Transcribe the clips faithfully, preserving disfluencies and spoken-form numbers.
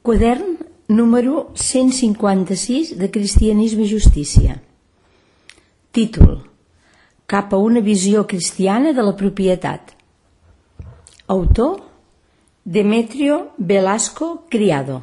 Quadern número cent cinquanta-sis de Cristianisme i Justícia. Títol: Cap a una visió cristiana de la propietat. Autor: Demetrio Velasco Criado.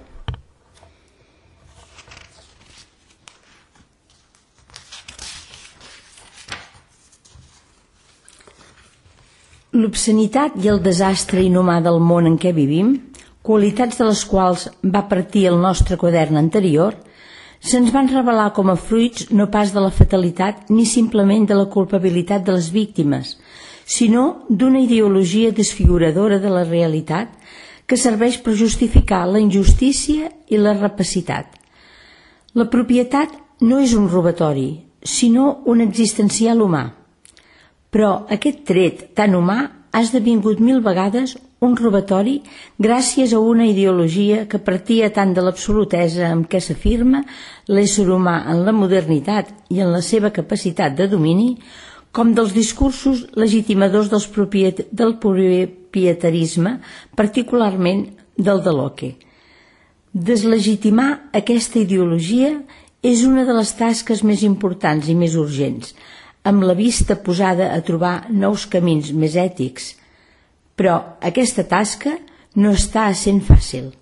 L'obscenitat i el desastre inhumà del món en què vivim, qualitats de les quals va partir el nostre quadern anterior, se'ns van revelar com a fruits no pas de la fatalitat ni simplement de la culpabilitat de les víctimes, sinó d'una ideologia desfiguradora de la realitat que serveix per justificar la injustícia i la rapacitat. La propietat no és un robatori, sinó un existencial humà. Però aquest tret tan humà ha esdevingut mil vegades un robatori gràcies a una ideologia que partia tant de l'absolutesa amb què s'afirma l'ésser humà en la modernitat i en la seva capacitat de domini, com dels discursos legitimadors dels propiet- del propietarisme, particularment del de Locke. Deslegitimar aquesta ideologia és una de les tasques més importants i més urgents, amb la vista posada a trobar nous camins més ètics. Però aquesta tasca no està sent fàcil.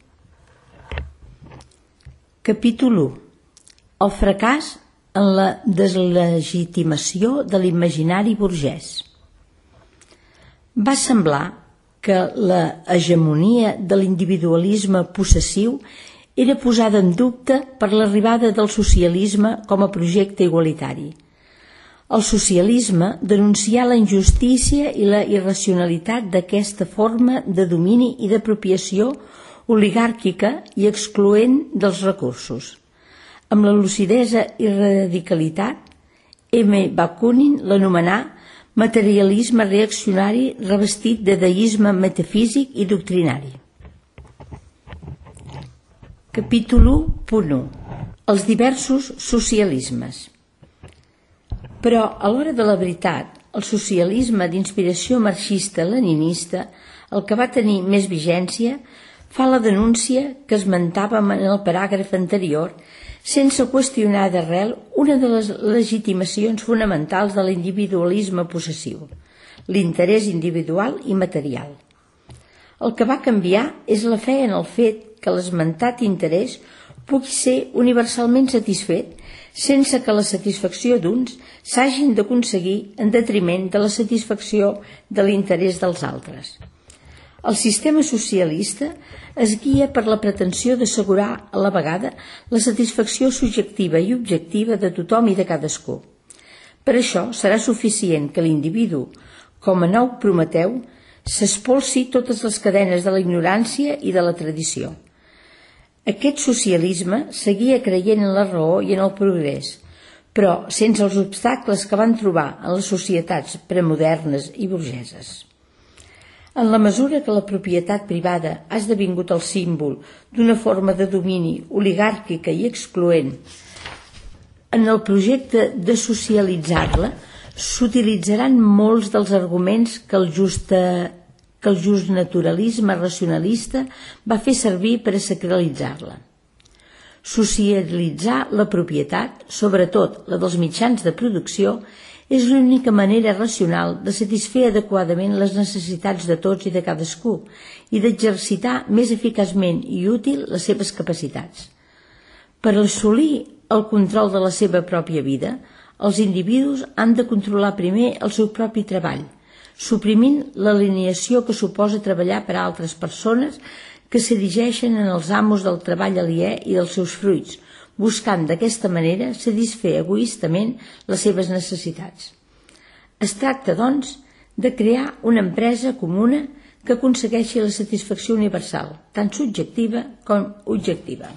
Capítol u. El fracàs en la deslegitimació de l'imaginari burgès. Va semblar que la hegemonia de l'individualisme possessiu era posada en dubte per l'arribada del socialisme com a projecte igualitari. El socialisme denuncià la injustícia i la irracionalitat d'aquesta forma de domini i d'apropiació oligàrquica i excloent dels recursos. Amb la lucidesa i radicalitat, M. Bakunin l'anomenà materialisme reaccionari revestit de deisme metafísic i doctrinari. Capítol u punt u. Els diversos socialismes. Però, a l'hora de la veritat, el socialisme d'inspiració marxista-leninista, el que va tenir més vigència, fa la denúncia que esmentàvem en el paràgraf anterior, sense qüestionar d'arrel una de les legitimacions fonamentals de l'individualisme possessiu, l'interès individual i material. El que va canviar és la fe en el fet que l'esmentat interès pugui ser universalment satisfet sense que la satisfacció d'uns s'hagin d'aconseguir en detriment de la satisfacció de l'interès dels altres. El sistema socialista es guia per la pretensió d'assegurar a la vegada la satisfacció subjectiva i objectiva de tothom i de cadascú. Per això serà suficient que l'individu, com a nou Prometeu, s'espolsi totes les cadenes de la ignorància i de la tradició. Aquest socialisme seguia creient en la raó i en el progrés, però sense els obstacles que van trobar en les societats premodernes i burgeses. En la mesura que la propietat privada ha esdevingut el símbol d'una forma de domini oligàrquica i excloent, en el projecte de socialitzar-la s'utilitzaran molts dels arguments que el justa que el just naturalisme racionalista va fer servir per a sacralitzar-la. Socialitzar la propietat, sobretot la dels mitjans de producció, és l'única manera racional de satisfer adequadament les necessitats de tots i de cadascú i d'exercitar més eficaçment i útil les seves capacitats. Per assolir el control de la seva pròpia vida, els individus han de controlar primer el seu propi treball, suprimint l'alineació que suposa treballar per a altres persones que s'erigeixen en els amos del treball aliè i dels seus fruits, buscant d'aquesta manera satisfer egoistament les seves necessitats. Es tracta, doncs, de crear una empresa comuna que aconsegueixi la satisfacció universal, tant subjectiva com objectiva.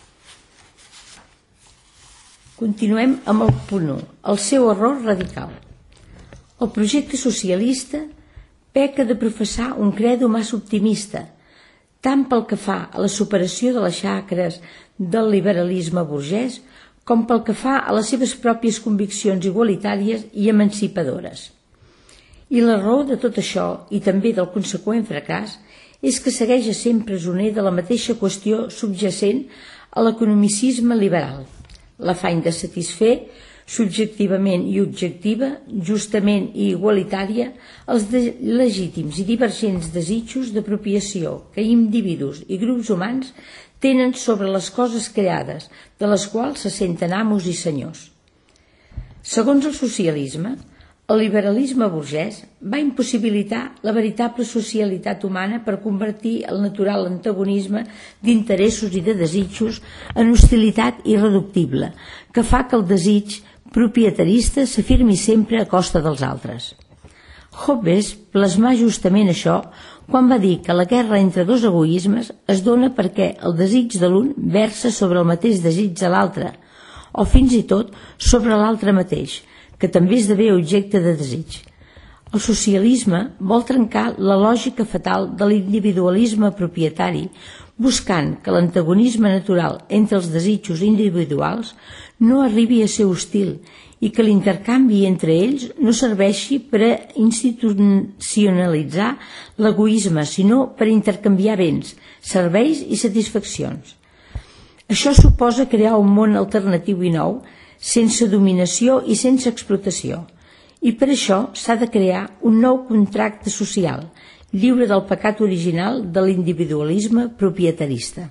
Continuem amb el punt u, el seu error radical. El projecte socialista peca de professar un credo massa optimista, tant pel que fa a la superació de les xacres del liberalisme burgès com pel que fa a les seves pròpies conviccions igualitàries i emancipadores. I la raó de tot això, i també del conseqüent fracàs, és que segueix essent presoner de la mateixa qüestió subjacent a l'economicisme liberal, l'afany de satisfer subjectivament i objectiva, justament i igualitària, els de legítims i divergents desitjos d'apropiació que individus i grups humans tenen sobre les coses creades, de les quals se senten amos i senyors. Segons el socialisme, el liberalisme burgès va impossibilitar la veritable socialitat humana per convertir el natural antagonisme d'interessos i de desitjos en hostilitat irreductible, que fa que el desig propietarista s'afirmi sempre a costa dels altres. Hobbes plasmà justament això quan va dir que la guerra entre dos egoismes es dona perquè el desig de l'un versa sobre el mateix desig de l'altre, o fins i tot sobre l'altre mateix, que també esdevé objecte de desig. El socialisme vol trencar la lògica fatal de l'individualisme propietari, buscant que l'antagonisme natural entre els desitjos individuals no arribi a ser hostil i que l'intercanvi entre ells no serveixi per a institucionalitzar l'egoisme, sinó per a intercanviar béns, serveis i satisfaccions. Això suposa crear un món alternatiu i nou, sense dominació i sense explotació, i per això s'ha de crear un nou contracte social, lliure del pecat original de l'individualisme propietarista.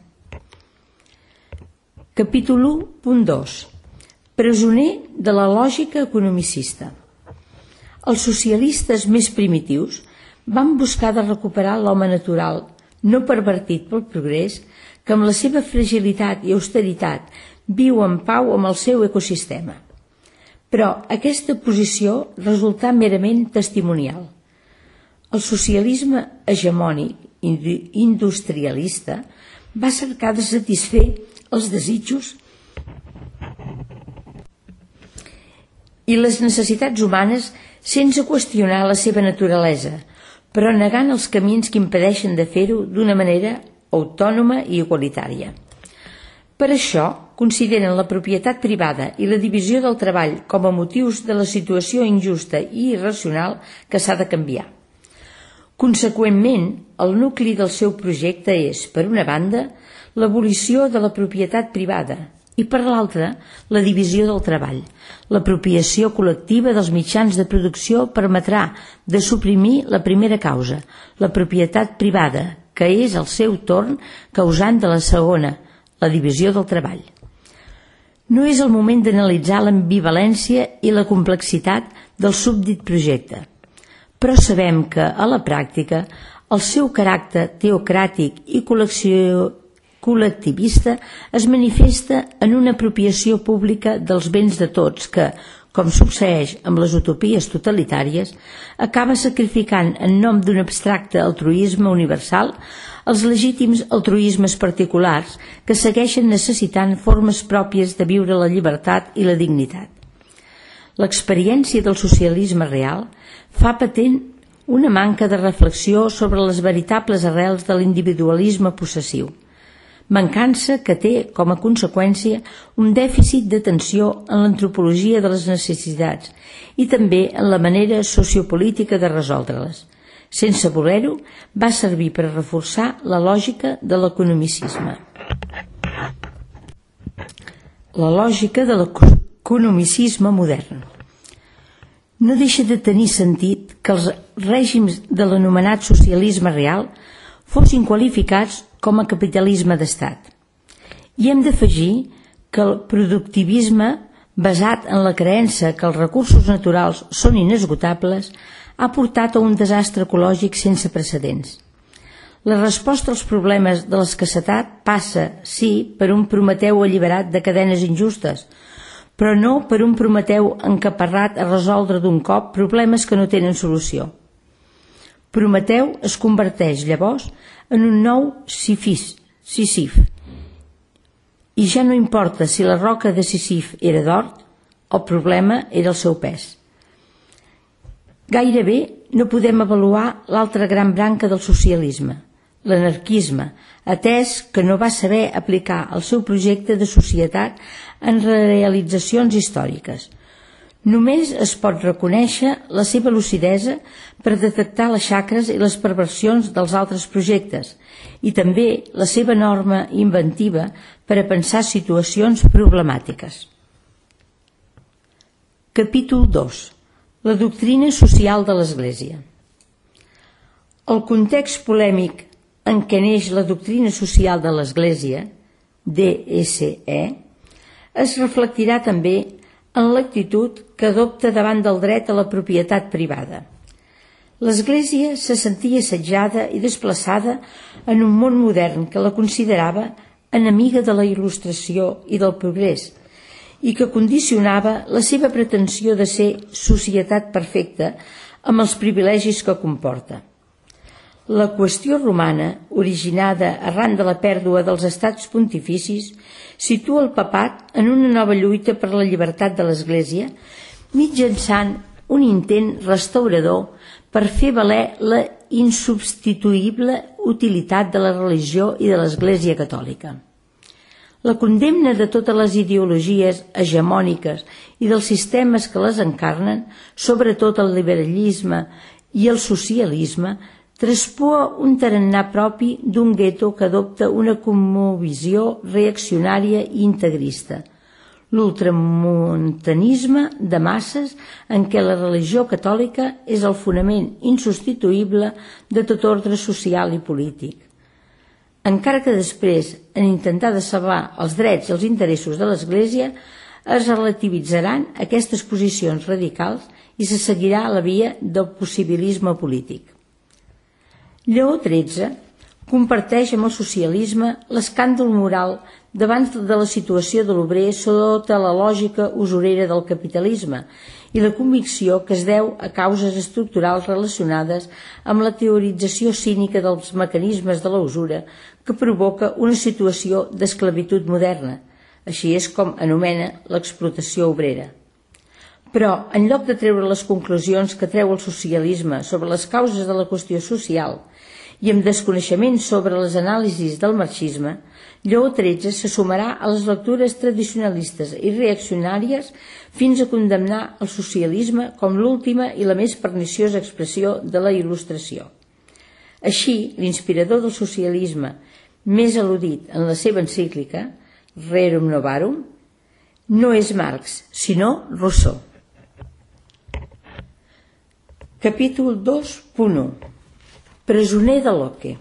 Capítol u punt dos. Presoner de la lògica economicista. Els socialistes més primitius van buscar de recuperar l'home natural, no pervertit pel progrés, que amb la seva fragilitat i austeritat viu en pau amb el seu ecosistema. Però aquesta posició resultà merament testimonial. El socialisme hegemònic industrialista va cercar de satisfer els desitjos i les necessitats humanes sense qüestionar la seva naturalesa, però negant els camins que impedeixen de fer-ho d'una manera autònoma i igualitària. Per això, consideren la propietat privada i la divisió del treball com a motius de la situació injusta i irracional que s'ha de canviar. Conseqüentment, el nucli del seu projecte és, per una banda, l'abolició de la propietat privada i, per l'altra, la divisió del treball. L'apropiació col·lectiva dels mitjans de producció permetrà de suprimir la primera causa, la propietat privada, que és, al seu torn, causant de la segona, la divisió del treball. No és el moment d'analitzar l'ambivalència i la complexitat del subdit projecte, però sabem que, a la pràctica, el seu caràcter teocràtic i col·lectivista es manifesta en una apropiació pública dels béns de tots que, com succeeix amb les utopies totalitàries, acaba sacrificant en nom d'un abstracte altruisme universal els legítims altruismes particulars que segueixen necessitant formes pròpies de viure la llibertat i la dignitat. L'experiència del socialisme real fa patent una manca de reflexió sobre les veritables arrels de l'individualisme possessiu, mancança que té com a conseqüència un dèficit d'atenció en l'antropologia de les necessitats i també en la manera sociopolítica de resoldre-les. Sense voler-ho, va servir per reforçar la lògica de l'economicisme. La lògica de l'economicisme modern. No deixa de tenir sentit que els règims de l'anomenat socialisme real fossin qualificats com a capitalisme d'estat. I hem d'afegir que el productivisme, basat en la creença que els recursos naturals són inesgotables, ha portat a un desastre ecològic sense precedents. La resposta als problemes de l'escassetat passa, sí, per un Prometeu alliberat de cadenes injustes, però no per un Prometeu encaparrat a resoldre d'un cop problemes que no tenen solució. Prometeu es converteix, llavors, en un nou Sísif, i ja no importa si la roca de Sísif era d'or, el problema era el seu pes. Gairebé no podem avaluar l'altra gran branca del socialisme, l'anarquisme, atès que no va saber aplicar el seu projecte de societat en realitzacions històriques. Només es pot reconèixer la seva lucidesa per detectar les xacres i les perversions dels altres projectes i també la seva norma inventiva per a pensar situacions problemàtiques. Capítol dos. La doctrina social de l'Església. El context polèmic en què neix la doctrina social de l'Església, D S E, es reflectirà també en l'actitud que adopta davant del dret a la propietat privada. L'Església se sentia assetjada i desplaçada en un món modern que la considerava enemiga de la il·lustració i del progrés i que condicionava la seva pretensió de ser societat perfecta amb els privilegis que comporta. La qüestió romana, originada arran de la pèrdua dels estats pontificis, situa el papat en una nova lluita per la llibertat de l'Església mitjançant un intent restaurador per fer valer la insubstituïble utilitat de la religió i de l'Església catòlica. La condemna de totes les ideologies hegemòniques i dels sistemes que les encarnen, sobretot el liberalisme i el socialisme, traspua un tarannà propi d'un gueto que adopta una cosmovisió reaccionària i integrista, l'ultramontanisme de masses en què la religió catòlica és el fonament insubstituïble de tot ordre social i polític. Encara que després, en intentar de salvar els drets i els interessos de l'Església, es relativitzaran aquestes posicions radicals i se seguirà la via del possibilisme polític. Lleó tretze comparteix amb el socialisme l'escàndol moral davant de la situació de l'obrer sota la lògica usurera del capitalisme i la convicció que es deu a causes estructurals relacionades amb la teorització cínica dels mecanismes de la usura que provoca una situació d'esclavitud moderna. Així és com anomena l'explotació obrera. Però, en lloc de treure les conclusions que treu el socialisme sobre les causes de la qüestió social i amb desconeixement sobre les anàlisis del marxisme, Lleó tretze se sumarà a les lectures tradicionalistes i reaccionàries fins a condemnar el socialisme com l'última i la més perniciosa expressió de la il·lustració. Així, l'inspirador del socialisme, més al·ludit en la seva encíclica, Rerum Novarum, no és Marx, sinó Rousseau. Capítol dos punt u. Presoner de Locke.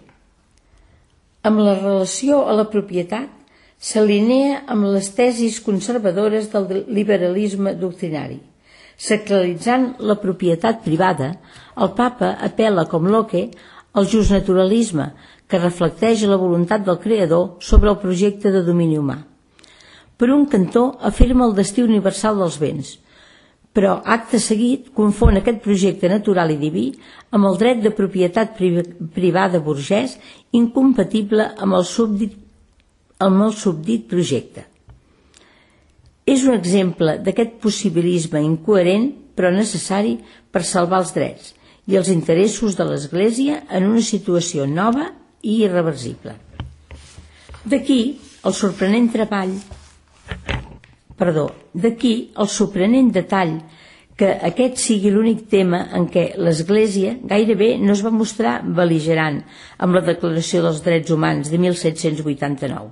Amb la relació a la propietat s'alinea amb les tesis conservadores del liberalisme doctrinari. Sacralitzant la propietat privada, el papa apel·la com Locke al justnaturalisme, que reflecteix la voluntat del creador sobre el projecte de domini humà. Per un cantó, afirma el destí universal dels béns, però acte seguit confon aquest projecte natural i diví amb el dret de propietat privada burgès incompatible amb el súbdit, amb el subdit projecte. És un exemple d'aquest possibilisme incoherent però necessari per salvar els drets i els interessos de l'Església en una situació nova i irreversible. D'aquí el sorprenent treball Perdó, d'aquí el sorprenent detall que aquest sigui l'únic tema en què l'Església gairebé no es va mostrar bel·ligerant amb la Declaració dels Drets Humans de mil set-cents vuitanta-nou.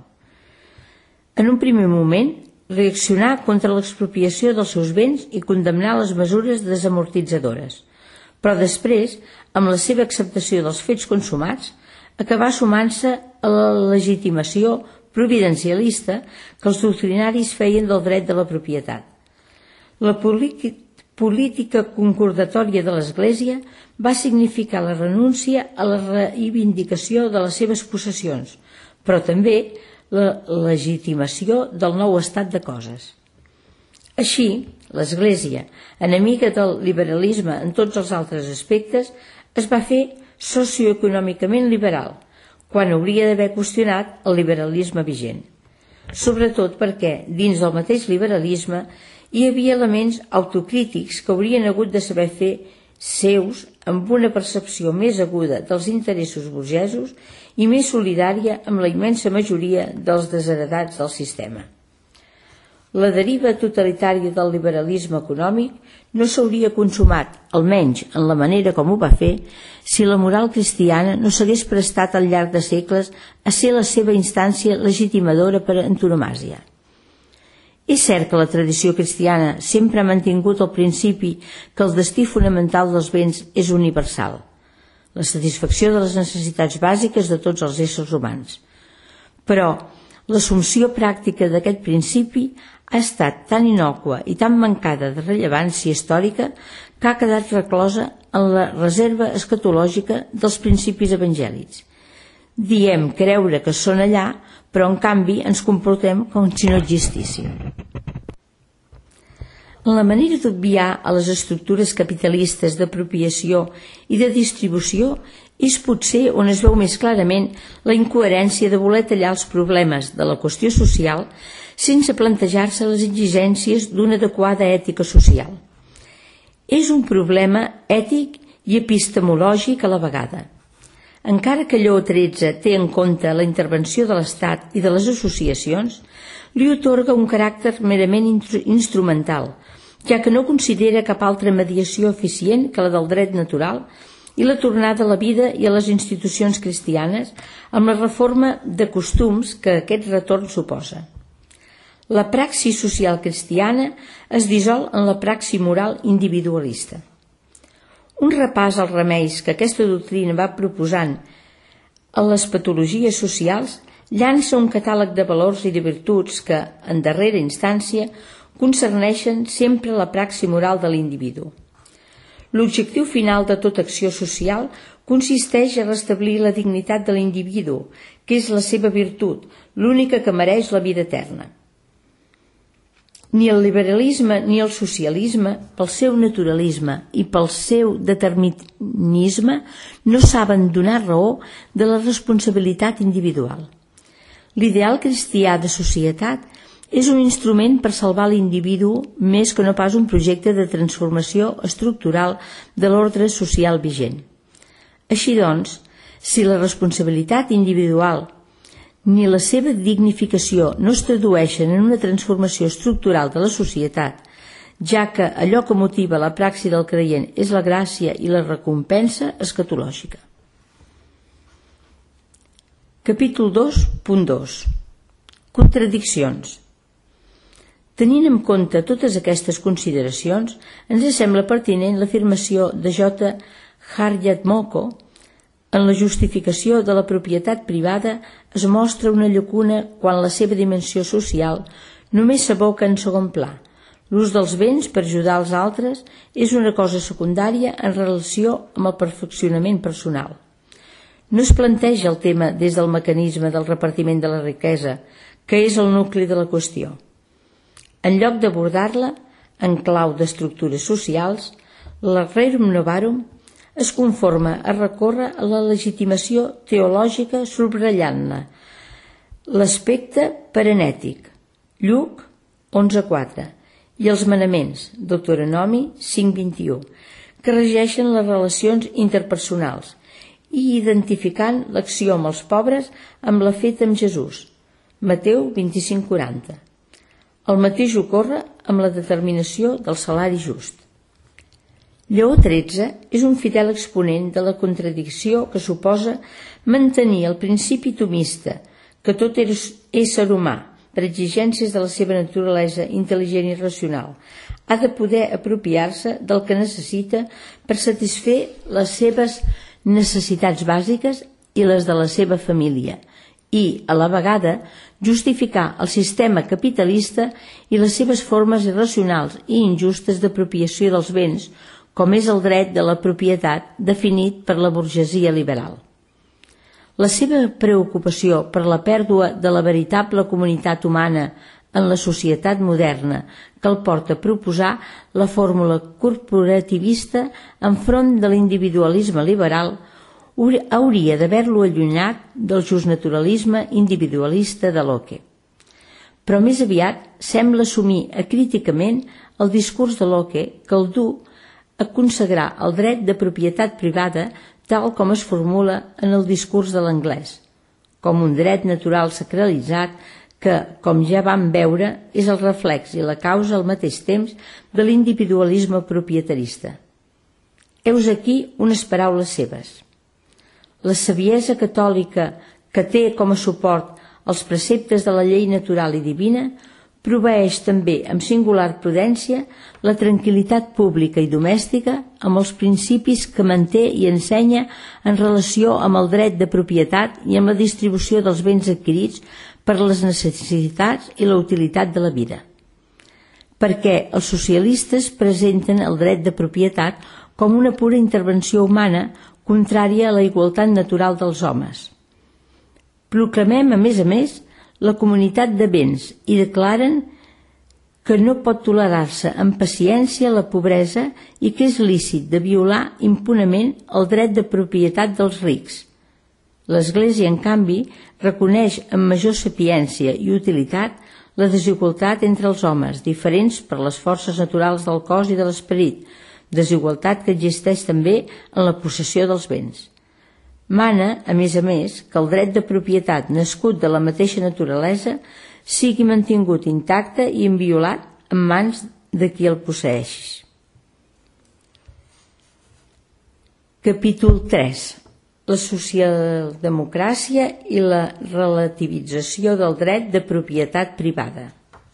En un primer moment, reaccionar contra l'expropiació dels seus béns i condemnar les mesures desamortitzadores, però després, amb la seva acceptació dels fets consumats, acabà sumant-se a la legitimació providencialista que els doctrinaris feien del dret de la propietat. La política concordatòria de l'Església va significar la renúncia a la reivindicació de les seves possessions, però també la legitimació del nou estat de coses. Així, l'Església, enemiga del liberalisme en tots els altres aspectes, es va fer socioeconòmicament liberal, quan hauria d'haver qüestionat el liberalisme vigent. Sobretot perquè, dins del mateix liberalisme, hi havia elements autocrítics que haurien hagut de saber fer seus amb una percepció més aguda dels interessos burgesos i més solidària amb la immensa majoria dels desheretats del sistema. La deriva totalitària del liberalisme econòmic no s'hauria consumat, almenys en la manera com ho va fer, si la moral cristiana no s'hagués prestat al llarg de segles a ser la seva instància legitimadora per antonomàsia. És cert que la tradició cristiana sempre ha mantingut el principi que el destí fonamental dels béns és universal, la satisfacció de les necessitats bàsiques de tots els éssers humans. Però l'assumpció pràctica d'aquest principi ha estat tan innòcua i tan mancada de rellevància històrica que ha quedat reclosa en la reserva escatològica dels principis evangèlics. Diem creure que són allà, però en canvi ens comportem com si no existissin. En la manera d'obviar a les estructures capitalistes d'apropiació i de distribució és potser on es veu més clarament la incoherència de voler tallar els problemes de la qüestió social sense plantejar-se les exigències d'una adequada ètica social. És un problema ètic i epistemològic a la vegada. Encara que Lleó tretze té en compte la intervenció de l'Estat i de les associacions, li atorga un caràcter merament instrumental, ja que no considera cap altra mediació eficient que la del dret natural i la tornada a la vida i a les institucions cristianes amb la reforma de costums que aquest retorn suposa. La praxi social cristiana es dissol en la praxi moral individualista. Un repàs als remeis que aquesta doctrina va proposant a les patologies socials llança un catàleg de valors i de virtuts que, en darrera instància, concerneixen sempre la praxi moral de l'individu. L'objectiu final de tota acció social consisteix a restablir la dignitat de l'individu, que és la seva virtut, l'única que mereix la vida eterna. Ni el liberalisme ni el socialisme, pel seu naturalisme i pel seu determinisme, no saben donar raó de la responsabilitat individual. L'ideal cristià de societat és un instrument per salvar l'individu més que no pas un projecte de transformació estructural de l'ordre social vigent. Així doncs, si la responsabilitat individual ni la seva dignificació no es tradueixen en una transformació estructural de la societat, ja que allò que motiva la praxi del creient és la gràcia i la recompensa escatològica. Capítol dos punt dos. Contradiccions. Tenint en compte totes aquestes consideracions, ens sembla pertinent l'afirmació de J. Harjamoko: en la justificació de la propietat privada es mostra una llacuna quan la seva dimensió social només s'aboca en segon pla. L'ús dels béns per ajudar els altres és una cosa secundària en relació amb el perfeccionament personal. No es planteja el tema des del mecanisme del repartiment de la riquesa, que és el nucli de la qüestió. En lloc d'abordar-la en clau d'estructures socials, la Rerum Novarum es conforma a recórrer a la legitimació teològica subratllant-ne l'aspecte parenètic, Lluc onze quatre, i els manaments, Deuteronomi cinc vint-i-u, que regeixen les relacions interpersonals i identificant l'acció amb els pobres amb la feta amb Jesús, Mateu vint-i-cinc quaranta. El mateix ocorre amb la determinació del salari just. Lleó tretze és un fidel exponent de la contradicció que suposa mantenir el principi tomista que tot ésser humà, per exigències de la seva naturalesa intel·ligent i racional, ha de poder apropiar-se del que necessita per satisfer les seves necessitats bàsiques i les de la seva família, i, a la vegada, justificar el sistema capitalista i les seves formes irracionals i injustes d'apropiació dels béns, com és el dret de la propietat definit per la burgesia liberal. La seva preocupació per la pèrdua de la veritable comunitat humana en la societat moderna que el porta a proposar la fórmula corporativista enfront de l'individualisme liberal hauria d'haver-lo allunyat del justnaturalisme individualista de Locke. Però més aviat sembla assumir acríticament el discurs de Locke que el du a consagrar el dret de propietat privada tal com es formula en el discurs de l'anglès, com un dret natural sacralitzat que, com ja vam veure, és el reflex i la causa al mateix temps de l'individualisme propietarista. Heus aquí unes paraules seves. La saviesa catòlica que té com a suport els preceptes de la llei natural i divina proveeix també amb singular prudència la tranquil·litat pública i domèstica amb els principis que manté i ensenya en relació amb el dret de propietat i amb la distribució dels béns adquirits per les necessitats i la utilitat de la vida. Perquè els socialistes presenten el dret de propietat com una pura intervenció humana contrària a la igualtat natural dels homes. Proclamem, a més a més, la comunitat de béns i declaren que no pot tolerar-se amb paciència la pobresa i que és lícit de violar impunament el dret de propietat dels rics. L'Església, en canvi, reconeix amb major sapiència i utilitat la desigualtat entre els homes, diferents per les forces naturals del cos i de l'esperit, desigualtat que existeix també en la possessió dels béns. Mana, a més a més, que el dret de propietat nascut de la mateixa naturalesa sigui mantingut intacte i inviolat en mans de qui el posseeix. Capítol tres. La socialdemocràcia i la relativització del dret de propietat privada.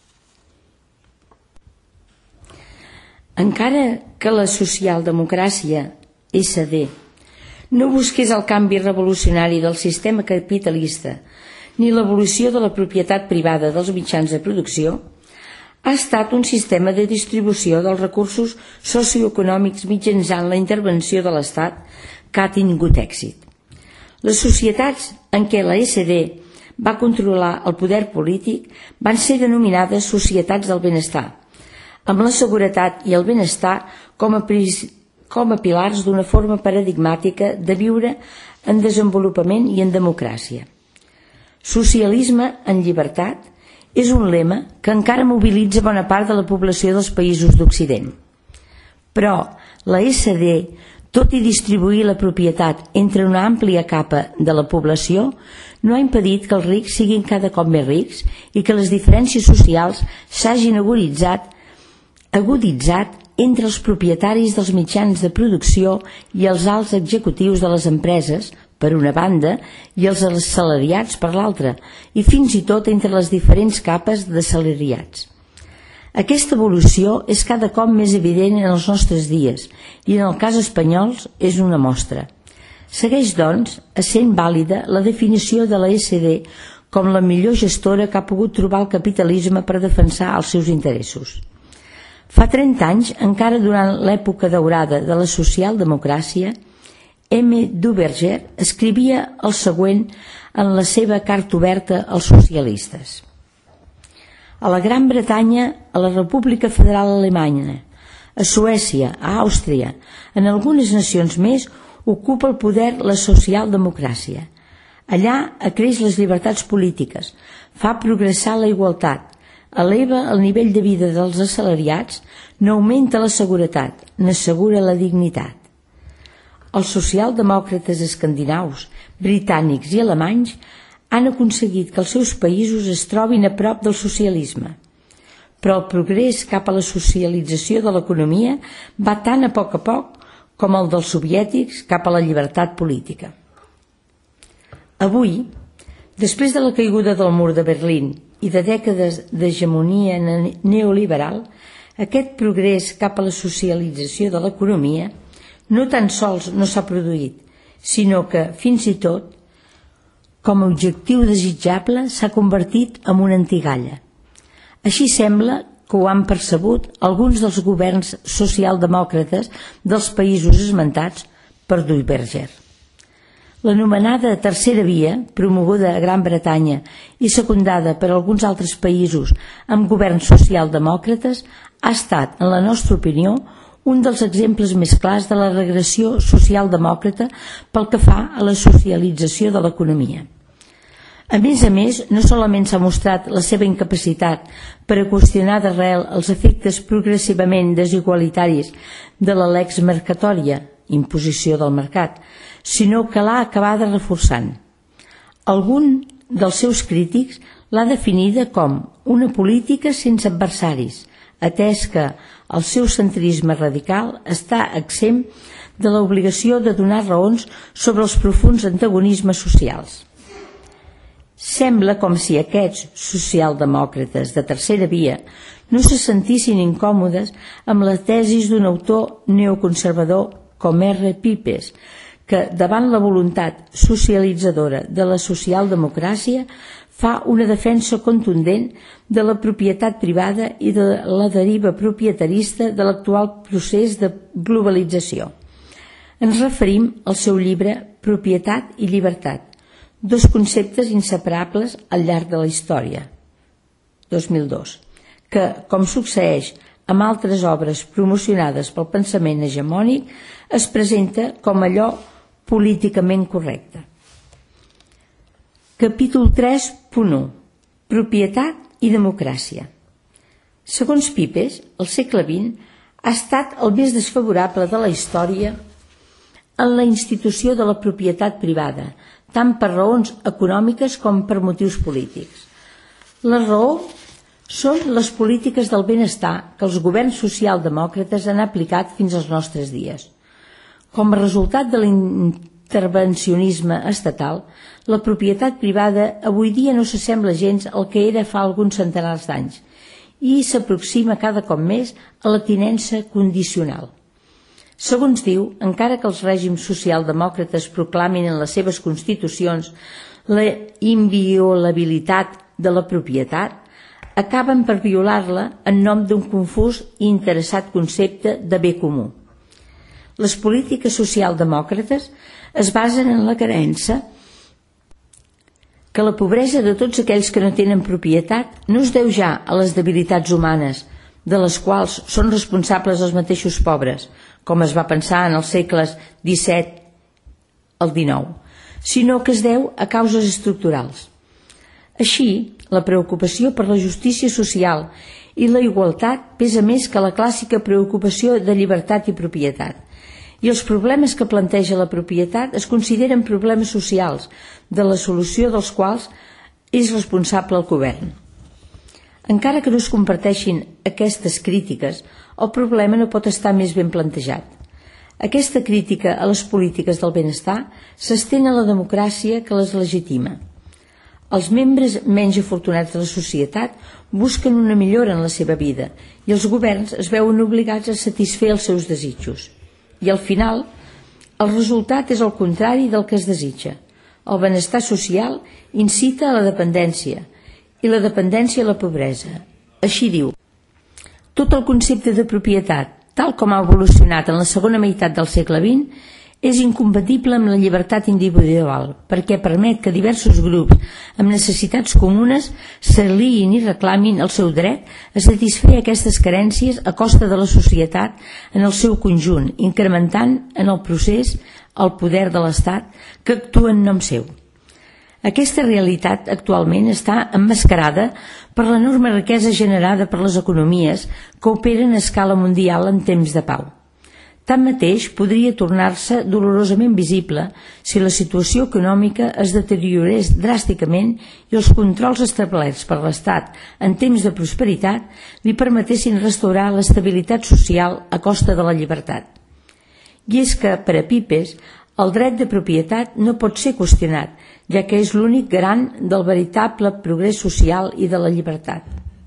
Encara que la socialdemocràcia, S D, no busqués el canvi revolucionari del sistema capitalista ni l'evolució de la propietat privada dels mitjans de producció, ha estat un sistema de distribució dels recursos socioeconòmics mitjançant la intervenció de l'Estat que ha tingut èxit. Les societats en què la S D va controlar el poder polític van ser denominades societats del benestar, amb la seguretat i el benestar com a principis com a pilars d'una forma paradigmàtica de viure en desenvolupament i en democràcia. Socialisme en llibertat és un lema que encara mobilitza bona part de la població dels països d'Occident. Però la S D, tot i distribuir la propietat entre una àmplia capa de la població, no ha impedit que els rics siguin cada cop més rics i que les diferències socials s'hagin aguditzat, aguditzat entre els propietaris dels mitjans de producció i els alts executius de les empreses, per una banda, i els assalariats per l'altra, i fins i tot entre les diferents capes d'assalariats. Aquesta evolució és cada cop més evident en els nostres dies i en el cas espanyol és una mostra. Segueix, doncs, essent vàlida la definició de la S D com la millor gestora que ha pogut trobar el capitalisme per defensar els seus interessos. Fa trenta anys, encara durant l'època daurada de la socialdemocràcia, M. Duverger escrivia el següent en la seva carta oberta als socialistes. A la Gran Bretanya, a la República Federal Alemanya, a Suècia, a Àustria, en algunes nacions més, ocupa el poder la socialdemocràcia. Allà acreix les llibertats polítiques, fa progressar la igualtat, eleva el nivell de vida dels assalariats, no augmenta la seguretat, n'assegura la dignitat. Els socialdemòcrates escandinaus, britànics i alemanys han aconseguit que els seus països es trobin a prop del socialisme. Però el progrés cap a la socialització de l'economia va tan a poc a poc com el dels soviètics cap a la llibertat política. Avui, després de la caiguda del mur de Berlín i de dècades d'hegemonia neoliberal, aquest progrés cap a la socialització de l'economia no tan sols no s'ha produït, sinó que, fins i tot, com a objectiu desitjable, s'ha convertit en una antigalla. Així sembla que ho han percebut alguns dels governs socialdemòcrates dels països esmentats per Duverger. L'anomenada tercera via, promoguda a Gran Bretanya i secundada per alguns altres països amb governs socialdemòcrates, ha estat, en la nostra opinió, un dels exemples més clars de la regressió socialdemòcrata pel que fa a la socialització de l'economia. A més a més, no solament s'ha mostrat la seva incapacitat per a qüestionar d'arrel els efectes progressivament desigualitaris de la lex mercatòria, imposició del mercat, sinó que l'ha acabada reforçant. Algun dels seus crítics l'ha definida com una política sense adversaris, atès que el seu centrisme radical està exempt de l'obligació de donar raons sobre els profunds antagonismes socials. Sembla com si aquests socialdemòcrates de tercera via no se sentissin incòmodes amb la tesis d'un autor neoconservador com R. Pipes, que davant la voluntat socialitzadora de la socialdemocràcia fa una defensa contundent de la propietat privada i de la deriva propietarista de l'actual procés de globalització. Ens referim al seu llibre Propietat i llibertat, dos conceptes inseparables al llarg de la història, dos mil dos, que, com succeeix amb altres obres promocionades pel pensament hegemònic, es presenta com allò políticament correcte. Capítol tres punt u. Propietat i democràcia. Segons Pipes, el segle vint ha estat el més desfavorable de la història en la institució de la propietat privada, tant per raons econòmiques com per motius polítics. La raó són les polítiques del benestar que els governs socialdemòcrates han aplicat fins als nostres dies. Com a resultat de l'intervencionisme estatal, la propietat privada avui dia no s'assembla gens al que era fa alguns centenars d'anys i s'aproxima cada cop més a la tinença condicional. Segons diu, encara que els règims socialdemòcrates proclamin en les seves constitucions la inviolabilitat de la propietat, acaben per violar-la en nom d'un confús i interessat concepte de bé comú. Les polítiques socialdemòcrates es basen en la creença que la pobresa de tots aquells que no tenen propietat no es deu ja a les debilitats humanes, de les quals són responsables els mateixos pobres, com es va pensar en els segles disset al dinou, sinó que es deu a causes estructurals. Així, la preocupació per la justícia social i la igualtat pesa més que la clàssica preocupació de llibertat i propietat, i els problemes que planteja la propietat es consideren problemes socials, de la solució dels quals és responsable el govern. Encara que no es comparteixin aquestes crítiques, el problema no pot estar més ben plantejat. Aquesta crítica a les polítiques del benestar s'estén a la democràcia que les legitima. Els membres menys afortunats de la societat busquen una millora en la seva vida i els governs es veuen obligats a satisfer els seus desitjos. I al final, el resultat és el contrari del que es desitja. El benestar social incita a la dependència i la dependència a la pobresa. Així diu: tot el concepte de propietat, tal com ha evolucionat en la segona meitat del segle vint, és incompatible amb la llibertat individual, perquè permet que diversos grups amb necessitats comunes s'aliïn i reclamin el seu dret a satisfer aquestes carències a costa de la societat en el seu conjunt, incrementant en el procés el poder de l'Estat que actua en nom seu. Aquesta realitat actualment està emmascarada per l'enorme riquesa generada per les economies que operen a escala mundial en temps de pau. Tanmateix, podria tornar-se dolorosament visible si la situació econòmica es deteriorés dràsticament i els controls establerts per l'Estat en temps de prosperitat li permetessin restaurar l'estabilitat social a costa de la llibertat. I és que, per a Pipes, el dret de propietat no pot ser qüestionat, ja que és l'únic garant del veritable progrés social i de la llibertat.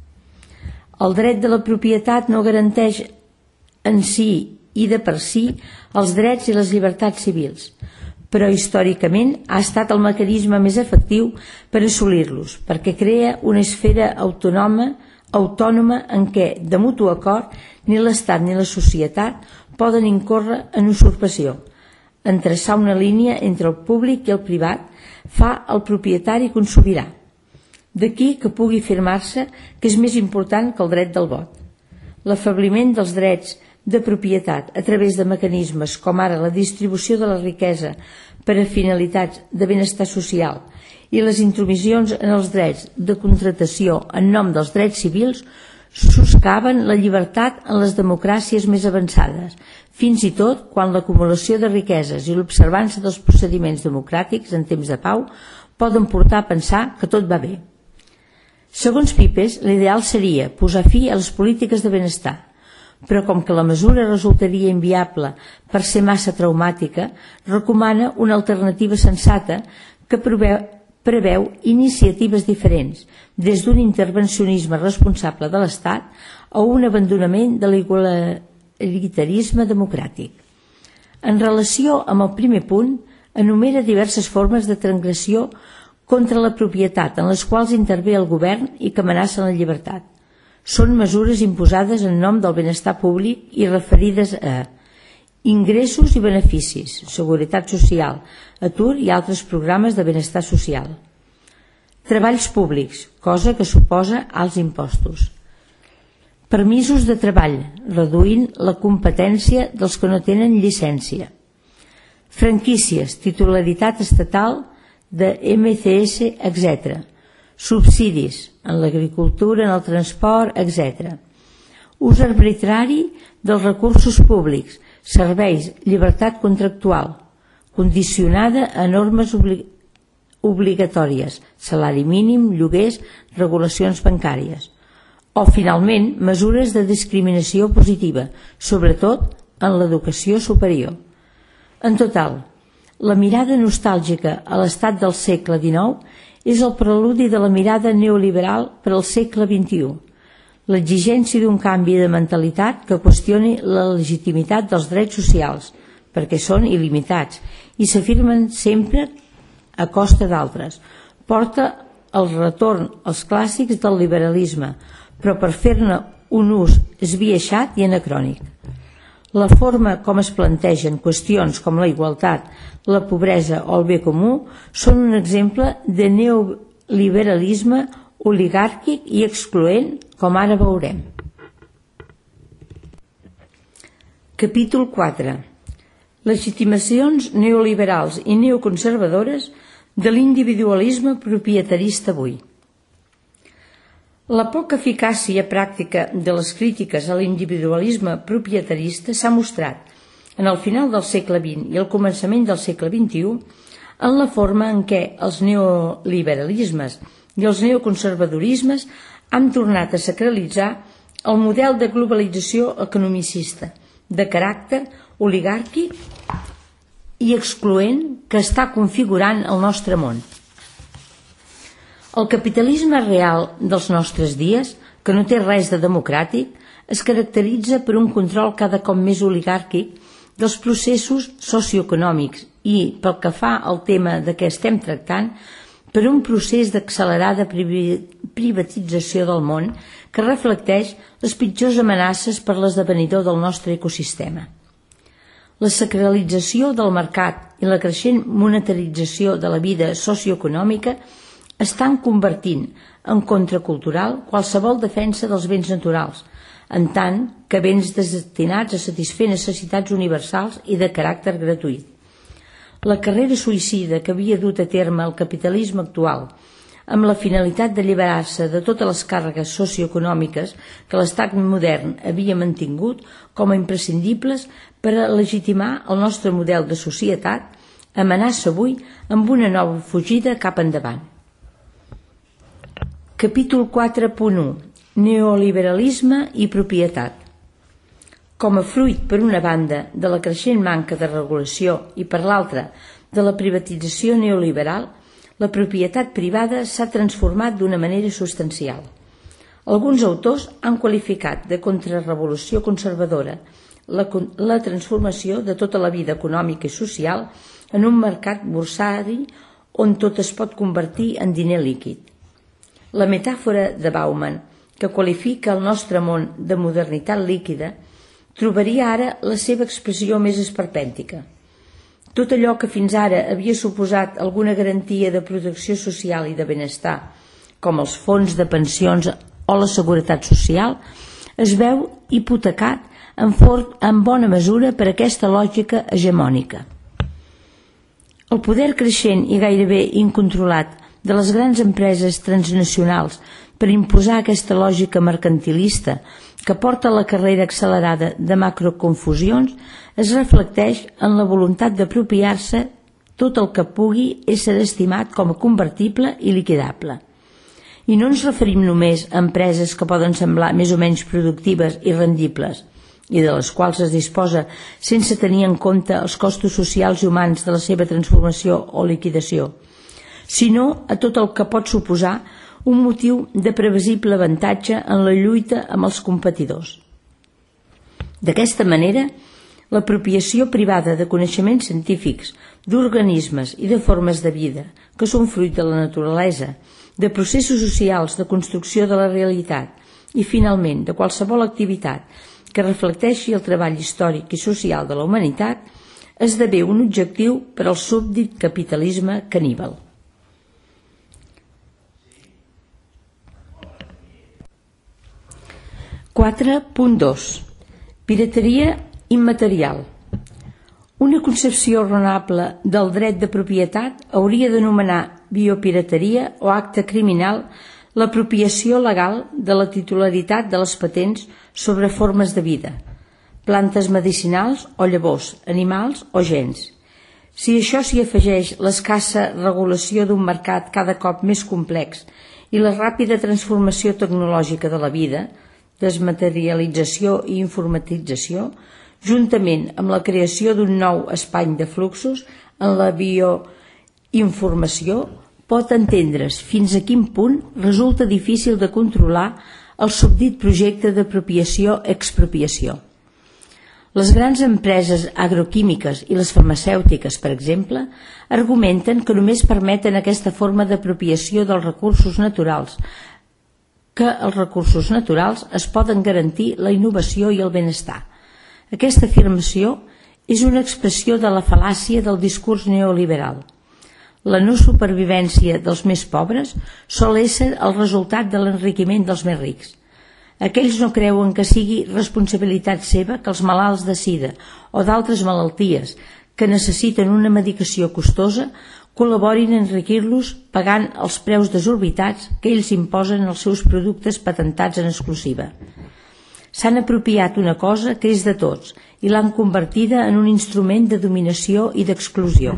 El dret de la propietat no garanteix en si i de per si els drets i les llibertats civils, però històricament ha estat el mecanisme més efectiu per assolir-los, perquè crea una esfera autònoma, autònoma en què, de mutu acord, ni l'Estat ni la societat poden incórrer en usurpació. En traçar una línia entre el públic i el privat fa el propietari consobirà. D'aquí que pugui afirmar-se que és més important que el dret del vot. L'afebliment dels drets de propietat a través de mecanismes com ara la distribució de la riquesa per a finalitats de benestar social i les intromissions en els drets de contractació en nom dels drets civils soscaven la llibertat en les democràcies més avançades, fins i tot quan l'acumulació de riqueses i l'observança dels procediments democràtics en temps de pau poden portar a pensar que tot va bé. Segons Pipes, l'ideal seria posar fi a les polítiques de benestar, però com que la mesura resultaria inviable per ser massa traumàtica, recomana una alternativa sensata que preveu, preveu iniciatives diferents, des d'un intervencionisme responsable de l'Estat a un abandonament de l'igualitarisme democràtic. En relació amb el primer punt, enumera diverses formes de transgressió contra la propietat en les quals intervé el govern i que amenacen la llibertat. Són mesures imposades en nom del benestar públic i referides a ingressos i beneficis, seguretat social, atur i altres programes de benestar social. Treballs públics, cosa que suposa alts impostos. Permisos de treball, reduint la competència dels que no tenen llicència. Franquícies, titularitat estatal de eme ce esse, etcètera. Subsidis en l'agricultura, en el transport, etcètera. Ús arbitrari dels recursos públics, serveis, llibertat contractual, condicionada a normes obli obligatòries, salari mínim, lloguers, regulacions bancàries. O, finalment, mesures de discriminació positiva, sobretot en l'educació superior. En total, la mirada nostàlgica a l'estat del segle dinou és el preludi de la mirada neoliberal per al segle vint-i-u, l'exigència d'un canvi de mentalitat que qüestioni la legitimitat dels drets socials, perquè són il·limitats i s'afirmen sempre a costa d'altres. Porta el retorn als clàssics del liberalisme, però per fer-ne un ús esbiaixat i anacrònic. La forma com es plantegen qüestions com la igualtat, la pobresa o el bé comú són un exemple de neoliberalisme oligàrquic i excloent, com ara veurem. Capítol quatre. Legitimacions neoliberals i neoconservadores de l'individualisme propietarista avui. La poca eficàcia pràctica de les crítiques a l'individualisme propietarista s'ha mostrat, en el final del segle vint i el començament del segle vint-i-u, en la forma en què els neoliberalismes i els neoconservadorismes han tornat a sacralitzar el model de globalització economicista, de caràcter oligàrquic i excloent que està configurant el nostre món. El capitalisme real dels nostres dies, que no té res de democràtic, es caracteritza per un control cada cop més oligàrquic dels processos socioeconòmics i, pel que fa al tema de què estem tractant, per un procés d'accelerada privatització del món que reflecteix les pitjors amenaces per l'esdevenidor del nostre ecosistema. La sacralització del mercat i la creixent monetarització de la vida socioeconòmica estan convertint en contracultural qualsevol defensa dels béns naturals, en tant que béns destinats a satisfer necessitats universals i de caràcter gratuït. La carrera suïcida que havia dut a terme el capitalisme actual, amb la finalitat d'alliberar-se de totes les càrregues socioeconòmiques que l'estat modern havia mantingut com a imprescindibles per a legitimar el nostre model de societat, amenaça avui amb una nova fugida cap endavant. Capítol quatre punt u. Neoliberalisme i propietat. Com a fruit, per una banda, de la creixent manca de regulació i, per l'altra, de la privatització neoliberal, la propietat privada s'ha transformat d'una manera substancial. Alguns autors han qualificat de contrarrevolució conservadora la, la transformació de tota la vida econòmica i social en un mercat borsari on tot es pot convertir en diner líquid. La metàfora de Bauman, que qualifica el nostre món de modernitat líquida, trobaria ara la seva expressió més esperpèntica. Tot allò que fins ara havia suposat alguna garantia de protecció social i de benestar, com els fons de pensions o la seguretat social, es veu hipotecat en, fort, en bona mesura per aquesta lògica hegemònica. El poder creixent i gairebé incontrolat de les grans empreses transnacionals per imposar aquesta lògica mercantilista que porta a la carrera accelerada de macroconfusions es reflecteix en la voluntat d'apropiar-se tot el que pugui ésser estimat com a convertible i liquidable. I no ens referim només a empreses que poden semblar més o menys productives i rendibles, i de les quals es disposa sense tenir en compte els costos socials i humans de la seva transformació o liquidació, sinó a tot el que pot suposar un motiu de previsible avantatge en la lluita amb els competidors. D'aquesta manera, l'apropiació privada de coneixements científics, d'organismes i de formes de vida que són fruit de la naturalesa, de processos socials de construcció de la realitat i, finalment, de qualsevol activitat que reflecteixi el treball històric i social de la humanitat, esdevé un objectiu per al súbdit capitalisme caníbal. quatre punt dos. Pirateria immaterial. Una concepció raonable del dret de propietat hauria d'anomenar biopirateria o acte criminal l'apropiació legal de la titularitat de les patents sobre formes de vida, plantes medicinals o llavors, animals o gens. Si això s'hi afegeix l'escassa regulació d'un mercat cada cop més complex i la ràpida transformació tecnològica de la vida, desmaterialització i informatització, juntament amb la creació d'un nou espany de fluxos en la bioinformació, pot entendre's fins a quin punt resulta difícil de controlar el subdit projecte d'apropiació-expropiació. Les grans empreses agroquímiques i les farmacèutiques, per exemple, argumenten que només permeten aquesta forma d'apropiació dels recursos naturals, que els recursos naturals es poden garantir la innovació i el benestar. Aquesta afirmació és una expressió de la fal·làcia del discurs neoliberal. La no supervivència dels més pobres sol ésser el resultat de l'enriquiment dels més rics. Aquells no creuen que sigui responsabilitat seva que els malalts de sida o d'altres malalties que necessiten una medicació costosa col·laborin a enriquir-los pagant els preus desorbitats que ells imposen als seus productes patentats en exclusiva. S'han apropiat una cosa que és de tots i l'han convertida en un instrument de dominació i d'exclusió.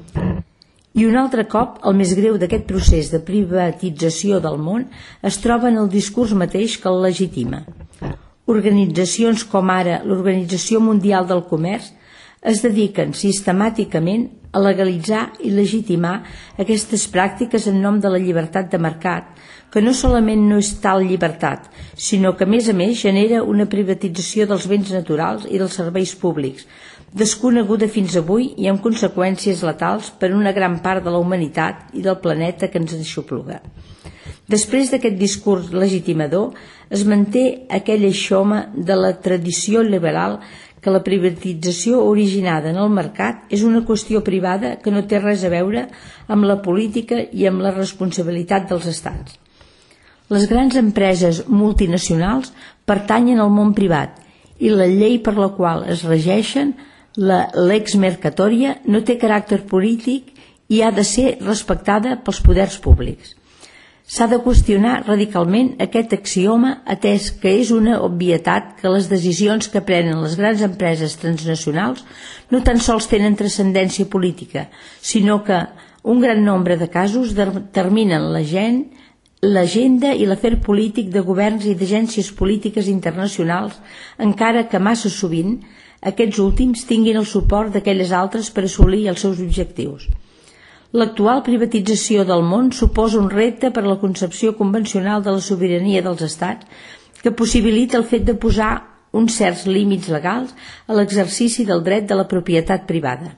I un altre cop, el més greu d'aquest procés de privatització del món es troba en el discurs mateix que el legitima. Organitzacions com ara l'Organització Mundial del Comerç es dediquen sistemàticament a legalitzar i legitimar aquestes pràctiques en nom de la llibertat de mercat, que no solament no és tal llibertat, sinó que a més a més genera una privatització dels béns naturals i dels serveis públics, desconeguda fins avui i amb conseqüències letals per a una gran part de la humanitat i del planeta que ens aixopluga. Després d'aquest discurs legitimador, es manté aquell aixoma de la tradició liberal que la privatització originada en el mercat és una qüestió privada que no té res a veure amb la política i amb la responsabilitat dels estats. Les grans empreses multinacionals pertanyen al món privat i la llei per la qual es regeixen, la lex mercatoria, no té caràcter polític i ha de ser respectada pels poders públics. S'ha de qüestionar radicalment aquest axioma, atès que és una obvietat que les decisions que prenen les grans empreses transnacionals no tan sols tenen transcendència política, sinó que un gran nombre de casos determinen la gent, l'agenda i l'afer polític de governs i d'agències polítiques internacionals, encara que massa sovint aquests últims tinguin el suport d'aquelles altres per assolir els seus objectius. L'actual privatització del món suposa un repte per a la concepció convencional de la sobirania dels estats que possibilita el fet de posar uns certs límits legals a l'exercici del dret de la propietat privada.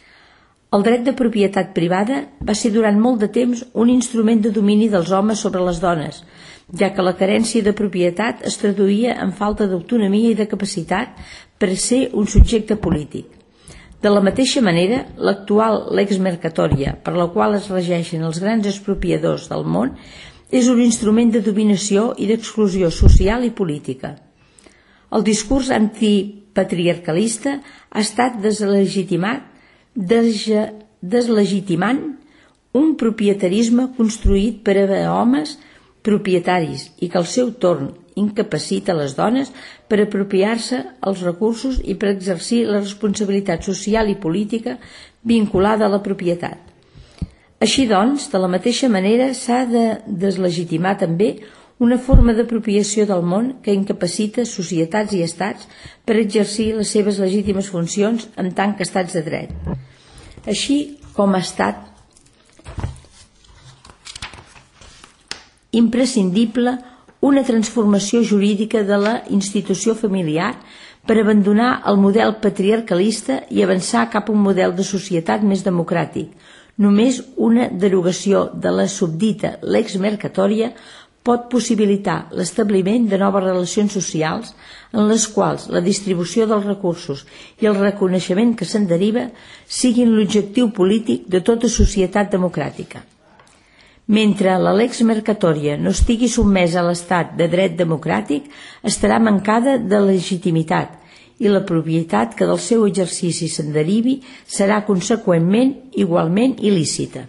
El dret de propietat privada va ser durant molt de temps un instrument de domini dels homes sobre les dones, ja que la carència de propietat es traduïa en falta d'autonomia i de capacitat per ser un subjecte polític. De la mateixa manera, l'actual lex mercatoria, per la qual es regeixen els grans expropiadors del món, és un instrument de dominació i d'exclusió social i política. El discurs antipatriarcalista ha estat deslegitimat, deslegitimant un propietarisme construït per a homes propietaris i que al seu torn incapacita les dones per apropiar-se els recursos i per exercir la responsabilitat social i política vinculada a la propietat. Així doncs, de la mateixa manera s'ha de deslegitimar també una forma d'apropiació del món que incapacita societats i estats per exercir les seves legítimes funcions en tant que estats de dret. Així com ha estat imprescindible una transformació jurídica de la institució familiar per abandonar el model patriarcalista i avançar cap a un model de societat més democràtic. Només una derogació de la subdita lex mercatoria pot possibilitar l'establiment de noves relacions socials en les quals la distribució dels recursos i el reconeixement que se'n deriva siguin l'objectiu polític de tota societat democràtica. Mentre la lex mercatoria no estigui sotmesa a l'estat de dret democràtic, estarà mancada de legitimitat i la propietat que del seu exercici se'n derivi serà conseqüentment igualment il·lícita.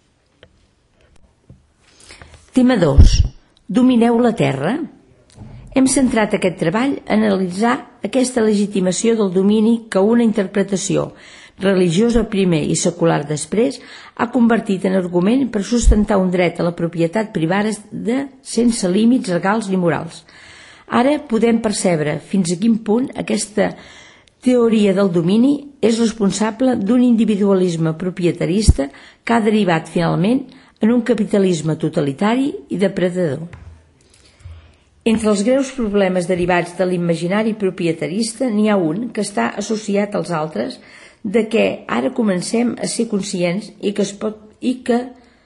Tema dos. Domineu la terra? Hem centrat aquest treball en analitzar aquesta legitimació del domini que una interpretació religiosa primer i secular després ha convertit en argument per sustentar un dret a la propietat privada de sense límits legals ni morals. Ara podem percebre fins a quin punt aquesta teoria del domini és responsable d'un individualisme propietarista que ha derivat finalment en un capitalisme totalitari i depredador. Entre els greus problemes derivats de l'imaginari propietarista n'hi ha un que està associat als altres de què ara comencem a ser conscients i que, es pot, i que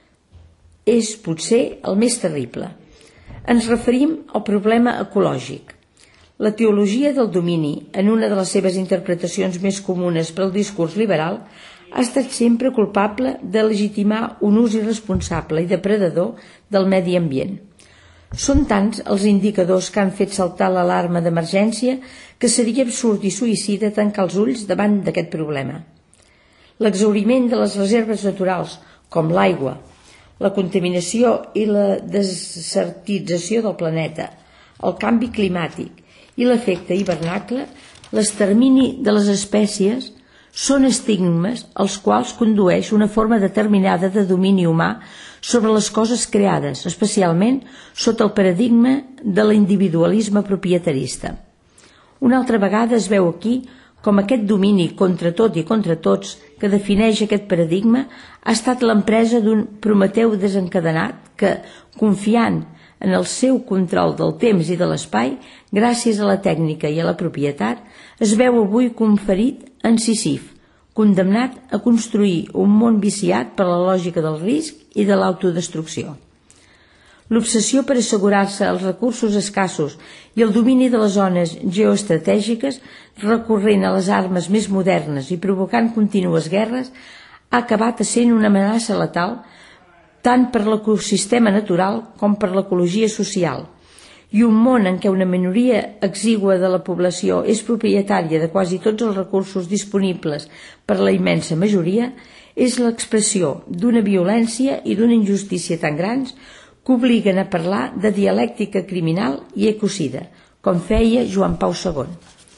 és potser el més terrible. Ens referim al problema ecològic. La teologia del domini, en una de les seves interpretacions més comunes per al discurs liberal, ha estat sempre culpable de legitimar un ús irresponsable i depredador del medi ambient. Són tants els indicadors que han fet saltar l'alarma d'emergència que seria absurd i suïcida tancar els ulls davant d'aquest problema. L'exhauriment de les reserves naturals, com l'aigua, la contaminació i la desertització del planeta, el canvi climàtic i l'efecte hivernacle, l'extermini de les espècies, són estigmes als quals condueix una forma determinada de domini humà sobre les coses creades, especialment sota el paradigma de l'individualisme propietarista. Una altra vegada es veu aquí com aquest domini contra tot i contra tots que defineix aquest paradigma ha estat l'empresa d'un Prometeu desencadenat que, confiant en el seu control del temps i de l'espai, gràcies a la tècnica i a la propietat, es veu avui conferit en Sísif, condemnat a construir un món viciat per la lògica del risc i de l'autodestrucció. L'obsessió per assegurar-se els recursos escassos i el domini de les zones geoestratègiques, recorrent a les armes més modernes i provocant contínues guerres, ha acabat essent una amenaça letal tant per l'ecosistema natural com per l'ecologia social. I un món en què una minoria exigua de la població és propietària de quasi tots els recursos disponibles per a la immensa majoria, és l'expressió d'una violència i d'una injustícia tan grans que obliguen a parlar de dialèctica criminal i ecocida, com feia Joan Pau segon.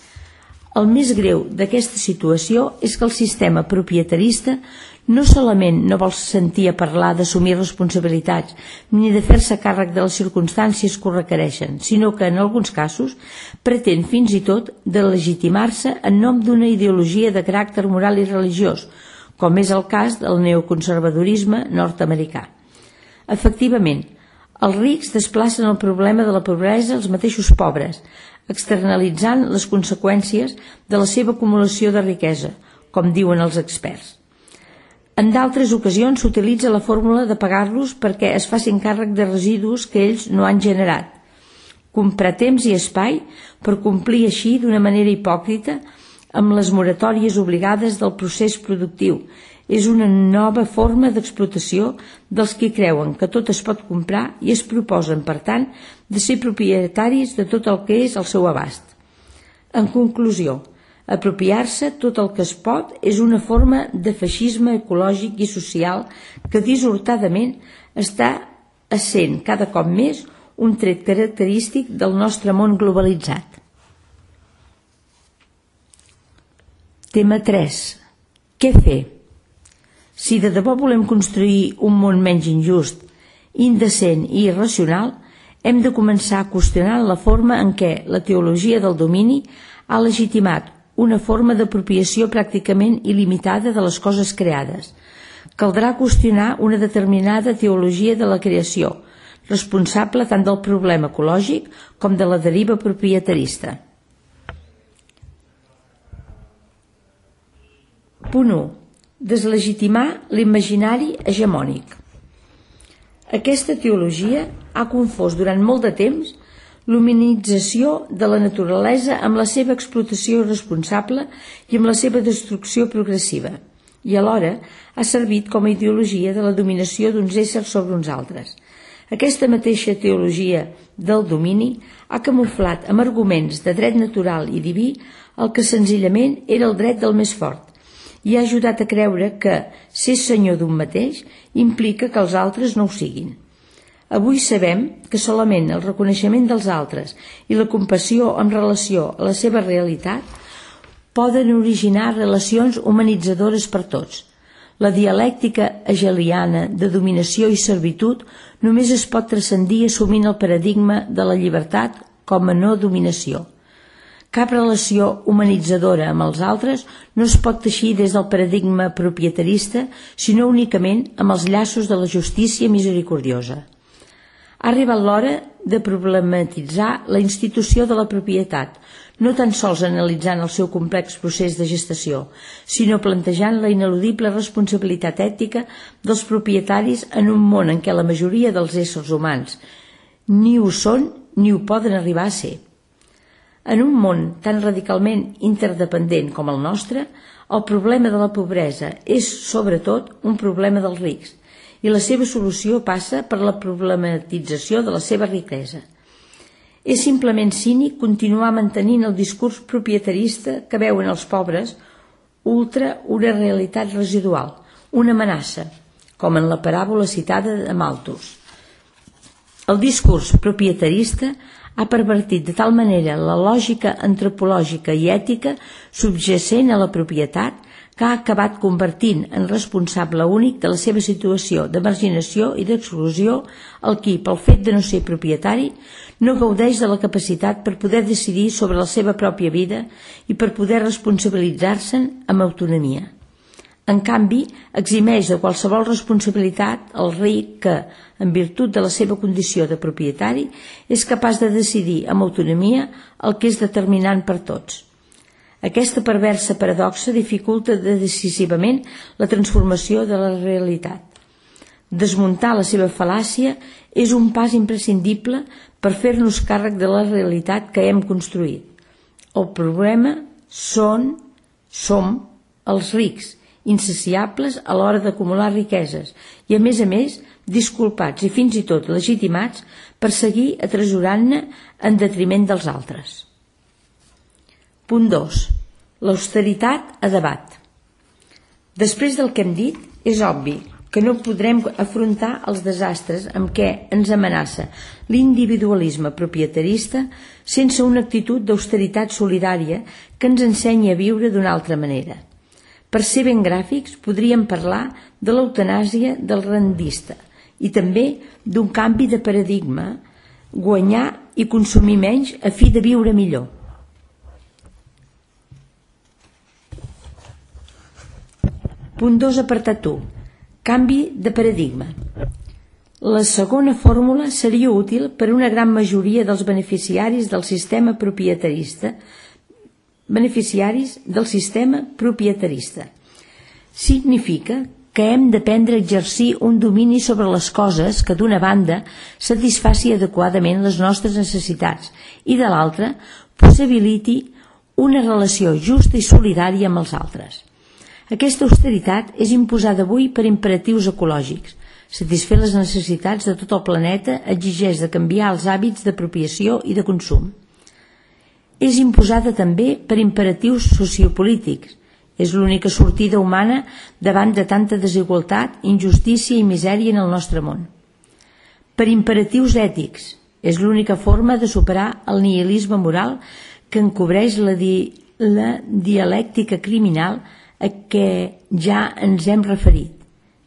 El més greu d'aquesta situació és que el sistema propietarista no solament no vol sentir a parlar d'assumir responsabilitats ni de fer-se càrrec de les circumstàncies que ho requereixen, sinó que en alguns casos pretén fins i tot de legitimar-se en nom d'una ideologia de caràcter moral i religiós, com és el cas del neoconservadorisme nord-americà. Efectivament, els rics desplacen el problema de la pobresa als mateixos pobres, externalitzant les conseqüències de la seva acumulació de riquesa, com diuen els experts. En d'altres ocasions s'utilitza la fórmula de pagar-los perquè es facin càrrec de residus que ells no han generat. Comprar temps i espai per complir així d'una manera hipòcrita amb les moratòries obligades del procés productiu és una nova forma d'explotació dels qui creuen que tot es pot comprar i es proposen, per tant, de ser propietaris de tot el que és al seu abast. En conclusió, apropiar-se tot el que es pot és una forma de feixisme ecològic i social que dissortadament està essent cada cop més un tret característic del nostre món globalitzat. Tema tres. Què fer? Si de debò volem construir un món menys injust, indecent i irracional, hem de començar a qüestionar la forma en què la teologia del domini ha legitimat una forma d'apropiació pràcticament il·limitada de les coses creades. Caldrà qüestionar una determinada teologia de la creació, responsable tant del problema ecològic com de la deriva propietarista. Punt u. Deslegitimar l'imaginari hegemònic. Aquesta teologia ha confós durant molt de temps l'humanització de la naturalesa amb la seva explotació irresponsable i amb la seva destrucció progressiva, i alhora ha servit com a ideologia de la dominació d'uns éssers sobre uns altres. Aquesta mateixa teologia del domini ha camuflat amb arguments de dret natural i diví el que senzillament era el dret del més fort, i ha ajudat a creure que ser senyor d'un mateix implica que els altres no ho siguin. Avui sabem que solament el reconeixement dels altres i la compassió en relació a la seva realitat poden originar relacions humanitzadores per tots. La dialèctica hegeliana de dominació i servitud només es pot transcendir assumint el paradigma de la llibertat com a no dominació. Cap relació humanitzadora amb els altres no es pot teixir des del paradigma propietarista, sinó únicament amb els llaços de la justícia misericordiosa. Ha arribat l'hora de problematitzar la institució de la propietat, no tan sols analitzant el seu complex procés de gestació, sinó plantejant la ineludible responsabilitat ètica dels propietaris en un món en què la majoria dels éssers humans ni ho són ni ho poden arribar a ser. En un món tan radicalment interdependent com el nostre, el problema de la pobresa és, sobretot, un problema dels rics, i la seva solució passa per la problematització de la seva riquesa. És simplement cínic continuar mantenint el discurs propietarista que veuen els pobres ultra una realitat residual, una amenaça, com en la paràbola citada de Malthus. El discurs propietarista ha pervertit de tal manera la lògica antropològica i ètica subjacent a la propietat que ha acabat convertint en responsable únic de la seva situació de marginació i d'exclusió el qui, pel fet de no ser propietari, no gaudeix de la capacitat per poder decidir sobre la seva pròpia vida i per poder responsabilitzar-se'n amb autonomia. En canvi, eximeix de qualsevol responsabilitat el ric que, en virtut de la seva condició de propietari, és capaç de decidir amb autonomia el que és determinant per tots. Aquesta perversa paradoxa dificulta decisivament la transformació de la realitat. Desmuntar la seva fal·làcia és un pas imprescindible per fer-nos càrrec de la realitat que hem construït. El problema són, som els rics, insaciables a l'hora d'acumular riqueses i, a més a més, disculpats i fins i tot legitimats per seguir atresorant-ne en detriment dels altres. Punt dos. L'austeritat a debat. Després del que hem dit, és obvi que no podrem afrontar els desastres amb què ens amenaça l'individualisme propietarista sense una actitud d'austeritat solidària que ens ensenyi a viure d'una altra manera. Per ser ben gràfics, podríem parlar de l'eutanàsia del rendista i també d'un canvi de paradigma, guanyar i consumir menys a fi de viure millor. Punt dos, apartat u. Canvi de paradigma. La segona fórmula seria útil per a una gran majoria dels beneficiaris del sistema propietarista beneficiaris del sistema propietarista. Significa que hem d'aprendre a exercir un domini sobre les coses que, d'una banda, satisfaci adequadament les nostres necessitats i, de l'altra, possibiliti una relació justa i solidària amb els altres. Aquesta austeritat és imposada avui per imperatius ecològics. Satisfer les necessitats de tot el planeta exigeix de canviar els hàbits d'apropiació i de consum. És imposada també per imperatius sociopolítics. És l'única sortida humana davant de tanta desigualtat, injustícia i misèria en el nostre món. Per imperatius ètics. És l'única forma de superar el nihilisme moral que encobreix la, di la dialèctica criminal a què ja ens hem referit.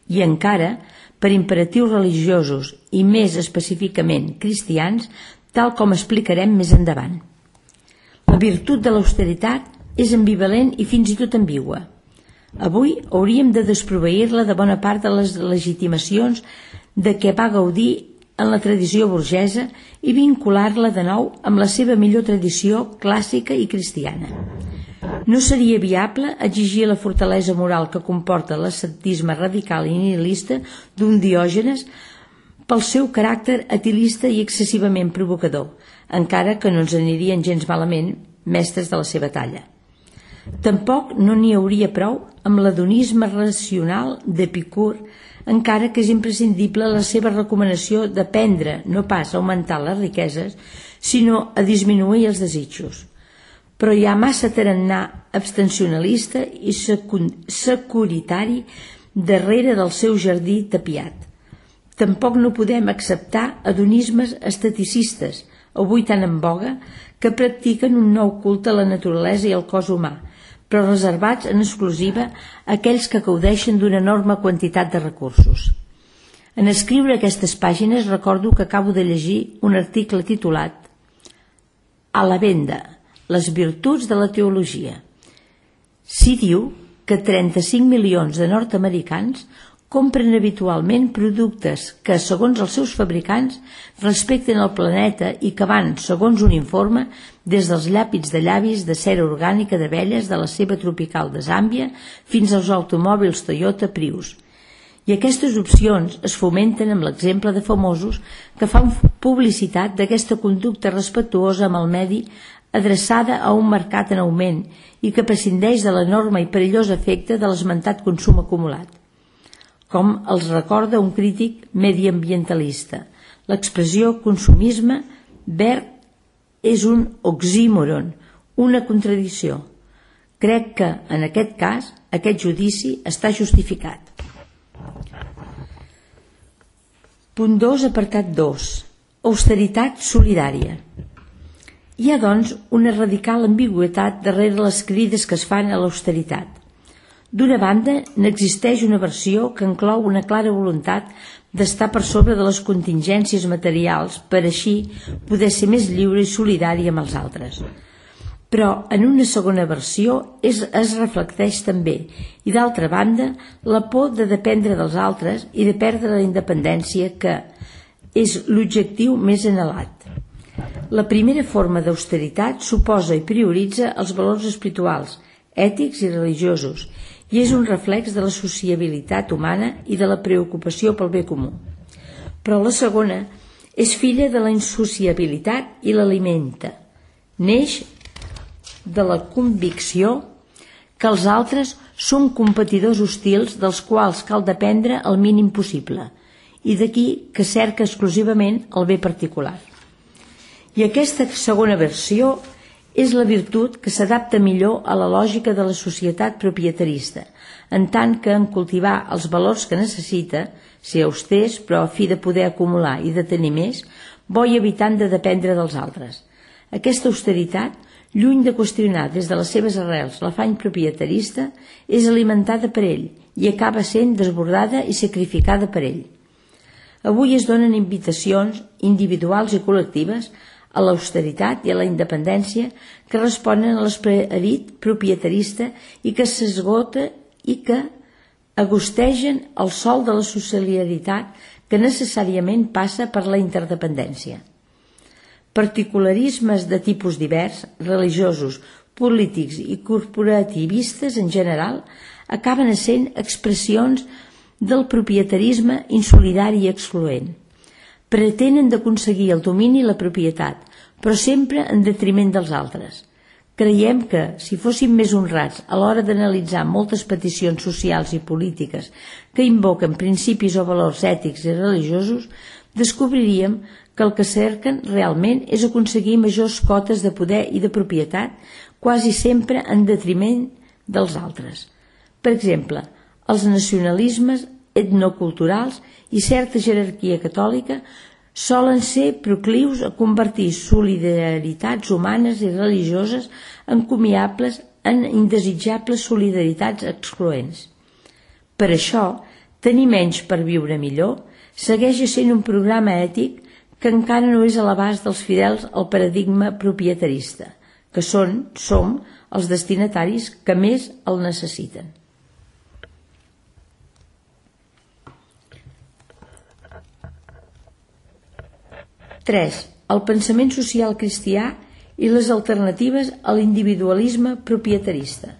i encara per imperatius religiosos i més específicament cristians, tal com explicarem més endavant. La virtut de l'austeritat és ambivalent i fins i tot ambigua. Avui hauríem de desproveir-la de bona part de les legitimacions de què va gaudir en la tradició burgesa i vincular-la de nou amb la seva millor tradició clàssica i cristiana. No seria viable exigir la fortalesa moral que comporta l'ascetisme radical i nihilista d'un Diògenes pel seu caràcter etilista i excessivament provocador, encara que no ens anirien gens malament mestres de la seva talla. Tampoc no n'hi hauria prou amb l'adonisme racional d'Epicur, encara que és imprescindible la seva recomanació d'aprendre no pas a augmentar les riqueses, sinó a disminuir els desitjos. Però hi ha massa tarannà abstencionalista i securitari darrere del seu jardí tapiat. Tampoc no podem acceptar adonismes esteticistes, avui tan en voga, que practiquen un nou culte a la naturalesa i al cos humà, però reservats en exclusiva a aquells que gaudeixen d'una enorme quantitat de recursos. En escriure aquestes pàgines recordo que acabo de llegir un article titulat A la venda, les virtuts de la teologia. S'hi diu que trenta-cinc milions de nord-americans compren habitualment productes que, segons els seus fabricants, respecten el planeta i que van, segons un informe, des dels llàpits de llavis de cera orgànica d'abelles de la ceba tropical de Zàmbia fins als automòbils Toyota Prius. I aquestes opcions es fomenten amb l'exemple de famosos que fan publicitat d'aquesta conducta respectuosa amb el medi adreçada a un mercat en augment i que prescindeix de l'enorme i perillós efecte de l'esmentat consum acumulat. Com els recorda un crític mediambientalista, l'expressió consumisme verd és un oxímoron, una contradicció. Crec que, en aquest cas, aquest judici està justificat. Punt dos, apartat dos. Austeritat solidària. Hi ha, doncs, una radical ambigüitat darrere les crides que es fan a l'austeritat. D'una banda, n'existeix una versió que inclou una clara voluntat d'estar per sobre de les contingències materials per així poder ser més lliure i solidari amb els altres. Però en una segona versió és, es reflecteix també, i d'altra banda, la por de dependre dels altres i de perdre la independència que és l'objectiu més anhelat. La primera forma d'austeritat suposa i prioritza els valors espirituals, ètics i religiosos, i és un reflex de la sociabilitat humana i de la preocupació pel bé comú. Però la segona és filla de la insociabilitat i l'alimenta. Neix de la convicció que els altres són competidors hostils dels quals cal dependre el mínim possible, i d'aquí que cerca exclusivament el bé particular. I aquesta segona versió és la virtut que s'adapta millor a la lògica de la societat propietarista, en tant que en cultivar els valors que necessita, ser austers però a fi de poder acumular i de tenir més, bo i evitant de dependre dels altres. Aquesta austeritat, lluny de qüestionar des de les seves arrels l'afany propietarista, és alimentada per ell i acaba sent desbordada i sacrificada per ell. Avui es donen invitacions individuals i col·lectives a l'austeritat i a la independència que responen a l'esperit propietarista i que s'esgota i que agostegen el sol de la solidaritat que necessàriament passa per la interdependència. Particularismes de tipus divers, religiosos, polítics i corporativistes en general, acaben essent expressions del propietarisme insolidari i excloent. Pretenen d'aconseguir el domini i la propietat, però sempre en detriment dels altres. Creiem que, si fóssim més honrats a l'hora d'analitzar moltes peticions socials i polítiques que invoquen principis o valors ètics i religiosos, descobriríem que el que cerquen realment és aconseguir majors cotes de poder i de propietat, quasi sempre en detriment dels altres. Per exemple, els nacionalismes etnoculturals i certa jerarquia catòlica solen ser proclius a convertir solidaritats humanes i religioses encomiables en indesitjables solidaritats excloents. Per això, tenir menys per viure millor segueix sent un programa ètic que encara no és a l'abast dels fidels al paradigma propietarista, que són, som, els destinataris que més el necessiten. tres. El pensament social cristià i les alternatives a l'individualisme propietarista.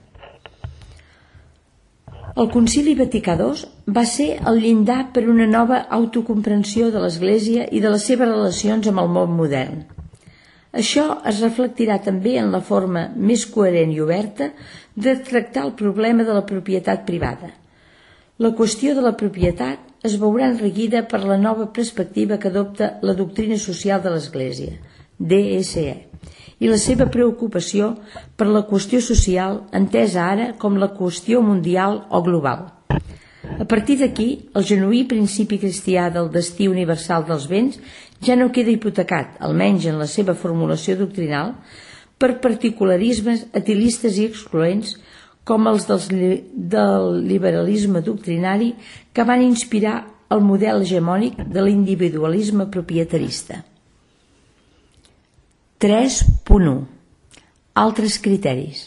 El Concili Vaticà dos va ser el llindar per una nova autocomprensió de l'Església i de les seves relacions amb el món modern. Això es reflectirà també en la forma més coherent i oberta de tractar el problema de la propietat privada. La qüestió de la propietat es veurà enriquida per la nova perspectiva que adopta la doctrina social de l'Església, D S E, i la seva preocupació per la qüestió social entesa ara com la qüestió mundial o global. A partir d'aquí, el genuí principi cristià del destí universal dels béns ja no queda hipotecat, almenys en la seva formulació doctrinal, per particularismes etilistes i excloents com els dels, del liberalisme doctrinari que van inspirar el model hegemònic de l'individualisme propietarista. tres punt u. Altres criteris.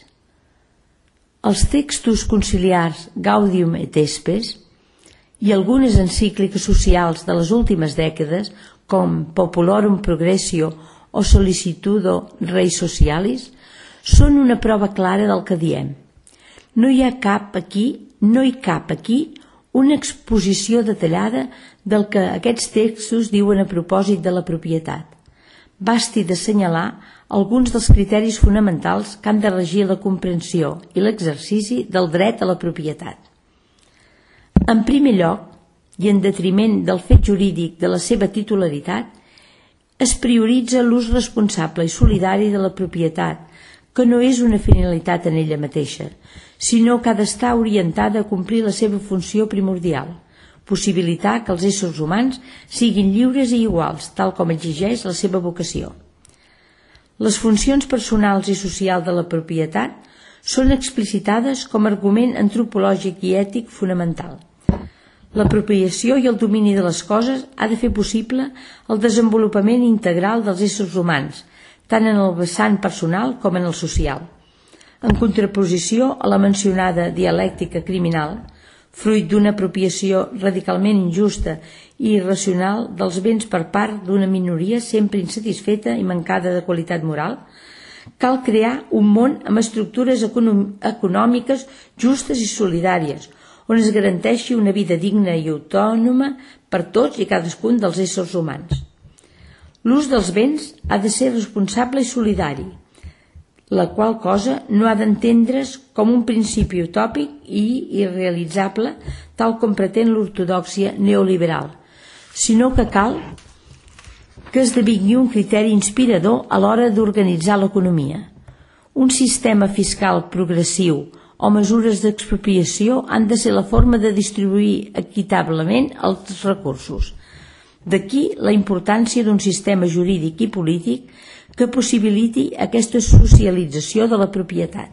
Els textos conciliars Gaudium et Spes i algunes encícliques socials de les últimes dècades, com Populorum Progressio o Sollicitudo Rei Socialis, són una prova clara del que diem. No hi ha cap aquí, no hi cap aquí una exposició detallada del que aquests textos diuen a propòsit de la propietat. Basti d'assenyalar alguns dels criteris fonamentals que han de regir la comprensió i l'exercici del dret a la propietat. En primer lloc, i en detriment del fet jurídic de la seva titularitat, es prioritza l'ús responsable i solidari de la propietat, que no és una finalitat en ella mateixa, sinó que ha d'estar orientada a complir la seva funció primordial, possibilitar que els éssers humans siguin lliures i iguals, tal com exigeix la seva vocació. Les funcions personals i socials de la propietat són explicitades com a argument antropològic i ètic fonamental. L'apropiació i el domini de les coses ha de fer possible el desenvolupament integral dels éssers humans, tant en el vessant personal com en el social. En contraposició a la mencionada dialèctica criminal, fruit d'una apropiació radicalment injusta i irracional dels béns per part d'una minoria sempre insatisfeta i mancada de qualitat moral, cal crear un món amb estructures econòmiques justes i solidàries, on es garanteixi una vida digna i autònoma per tots i cadascun dels éssers humans. L'ús dels béns ha de ser responsable i solidari, la qual cosa no ha d'entendre's com un principi utòpic i irrealitzable, tal com pretén l'ortodòxia neoliberal, sinó que cal que esdevingui un criteri inspirador a l'hora d'organitzar l'economia. Un sistema fiscal progressiu o mesures d'expropiació han de ser la forma de distribuir equitablement els recursos. D'aquí la importància d'un sistema jurídic i polític que possibiliti aquesta socialització de la propietat.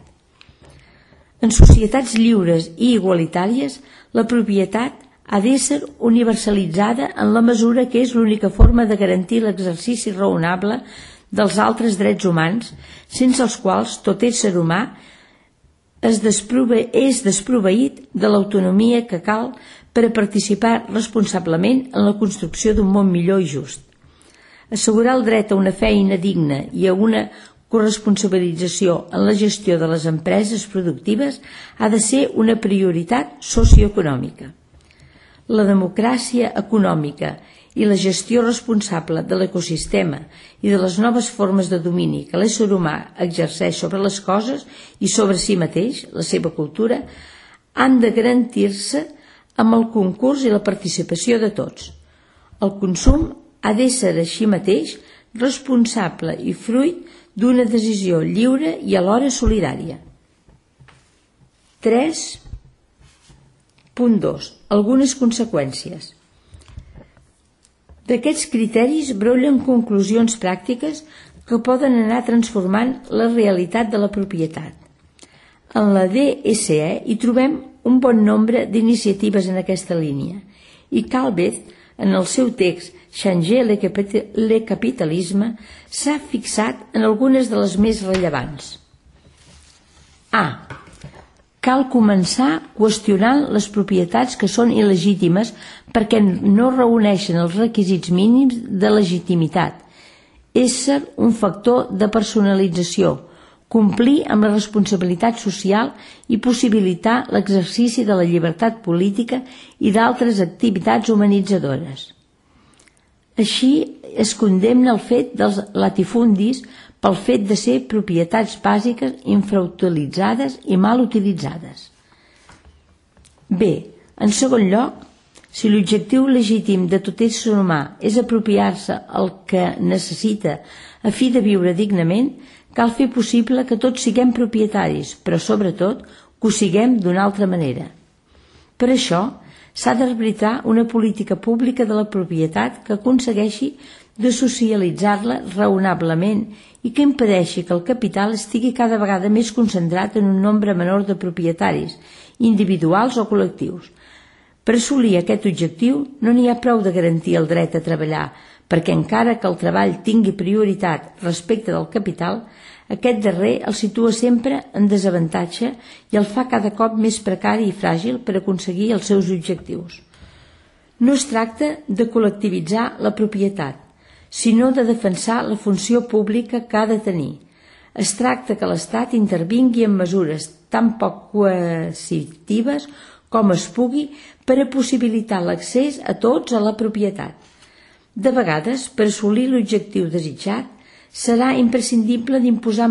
En societats lliures i igualitàries, la propietat ha d'ésser universalitzada en la mesura que és l'única forma de garantir l'exercici raonable dels altres drets humans, sense els quals tot ésser humà és desproveït de l'autonomia que cal per a participar responsablement en la construcció d'un món millor i just. Assegurar el dret a una feina digna i a una corresponsabilització en la gestió de les empreses productives ha de ser una prioritat socioeconòmica. La democràcia econòmica i la gestió responsable de l'ecosistema i de les noves formes de domini que l'ésser humà exerceix sobre les coses i sobre si mateix, la seva cultura, han de garantir-se amb el concurs i la participació de tots. El consum ha d'ésser així mateix responsable i fruit d'una decisió lliure i alhora solidària. tres punt dos. Algunes conseqüències. D'aquests criteris brollen conclusions pràctiques que poden anar transformant la realitat de la propietat. En la D S E hi trobem un bon nombre d'iniciatives en aquesta línia i Calvet, en el seu text Changer le capitalisme, s'ha fixat en algunes de les més rellevants. A. Cal començar qüestionant les propietats que són il·legítimes perquè no reuneixen els requisits mínims de legitimitat, ésser un factor de personalització, complir amb la responsabilitat social i possibilitar l'exercici de la llibertat política i d'altres activitats humanitzadores. Així es condemna el fet dels latifundis pel fet de ser propietats bàsiques infrautilitzades i mal utilitzades. B. En segon lloc, si l'objectiu legítim de tot ésser humà és apropiar-se el que necessita a fi de viure dignament, cal fer possible que tots siguem propietaris, però sobretot que ho siguem d'una altra manera. Per això, s'ha d'arbitrar una política pública de la propietat que aconsegueixi de socialitzar-la raonablement i que impedeixi que el capital estigui cada vegada més concentrat en un nombre menor de propietaris, individuals o col·lectius. Per assolir aquest objectiu no n'hi ha prou de garantir el dret a treballar, perquè encara que el treball tingui prioritat respecte del capital, aquest darrer el situa sempre en desavantatge i el fa cada cop més precari i fràgil per aconseguir els seus objectius. No es tracta de col·lectivitzar la propietat, sinó de defensar la funció pública que ha de tenir. Es tracta que l'Estat intervingui en mesures tan poc coercitives com es pugui per a possibilitar l'accés a tots a la propietat. De vegades, per assolir l'objectiu desitjat, serà imprescindible d'imposar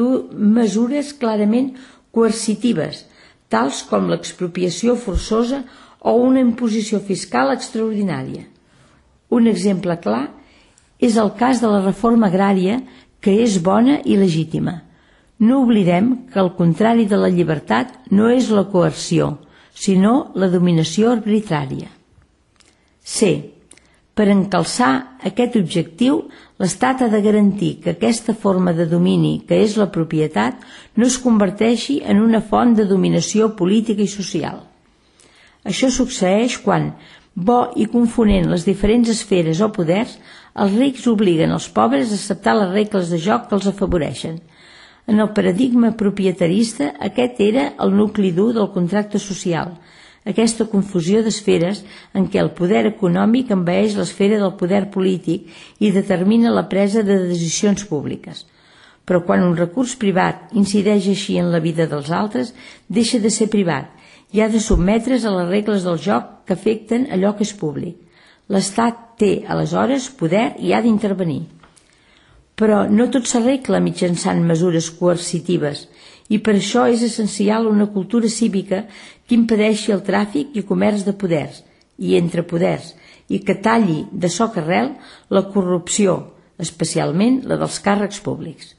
mesures clarament coercitives, tals com l'expropiació forçosa o una imposició fiscal extraordinària. Un exemple clar és el cas de la reforma agrària, que és bona i legítima. No oblidem que el contrari de la llibertat no és la coerció, sinó la dominació arbitrària. C. Per encalçar aquest objectiu, l'Estat ha de garantir que aquesta forma de domini, que és la propietat, no es converteixi en una font de dominació política i social. Això succeeix quan, bo i confonent les diferents esferes o poders, els rics obliguen els pobres a acceptar les regles de joc que els afavoreixen. En el paradigma propietarista, aquest era el nucli dur del contracte social, aquesta confusió d'esferes en què el poder econòmic envaeix l'esfera del poder polític i determina la presa de decisions públiques. Però quan un recurs privat incideix així en la vida dels altres, deixa de ser privat i ha de sotmetre's a les regles del joc que afecten allò que és públic. L'Estat té, aleshores, poder i ha d'intervenir. Però no tot s'arregla mitjançant mesures coercitives i per això és essencial una cultura cívica que impedeixi el tràfic i comerç de poders i entre poders i que talli de soca arrel la corrupció, especialment la dels càrrecs públics.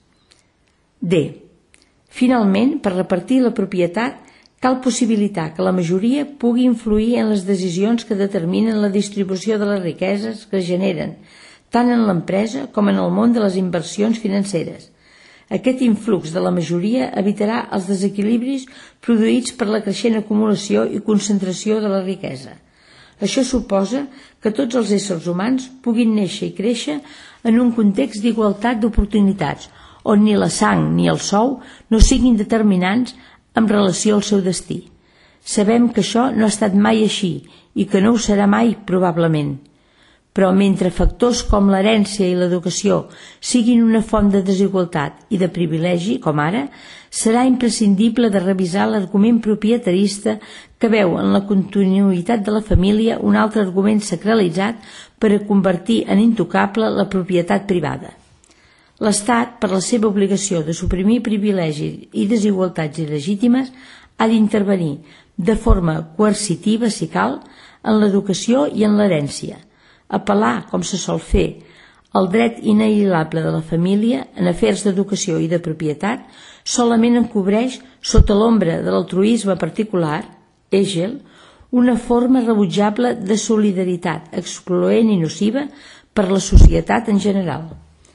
D. Finalment, per repartir la propietat, cal possibilitar que la majoria pugui influir en les decisions que determinen la distribució de les riqueses que es generen, tant en l'empresa com en el món de les inversions financeres. Aquest influx de la majoria evitarà els desequilibris produïts per la creixent acumulació i concentració de la riquesa. Això suposa que tots els éssers humans puguin néixer i créixer en un context d'igualtat d'oportunitats, on ni la sang ni el sou no siguin determinants en relació al seu destí. Sabem que això no ha estat mai així i que no ho serà mai, probablement. Però mentre factors com l'herència i l'educació siguin una font de desigualtat i de privilegi, com ara, serà imprescindible de revisar l'argument propietarista que veu en la continuïtat de la família un altre argument sacralitzat per a convertir en intocable la propietat privada. L'Estat, per la seva obligació de suprimir privilegis i desigualtats il·legítimes, ha d'intervenir de forma coercitiva, si cal, en l'educació i en l'herència. Apel·lar, com se sol fer, el dret inalienable de la família en afers d'educació i de propietat solament encobreix, sota l'ombra de l'altruisme particular, Hegel, una forma rebutjable de solidaritat excloent i nociva per la societat en general.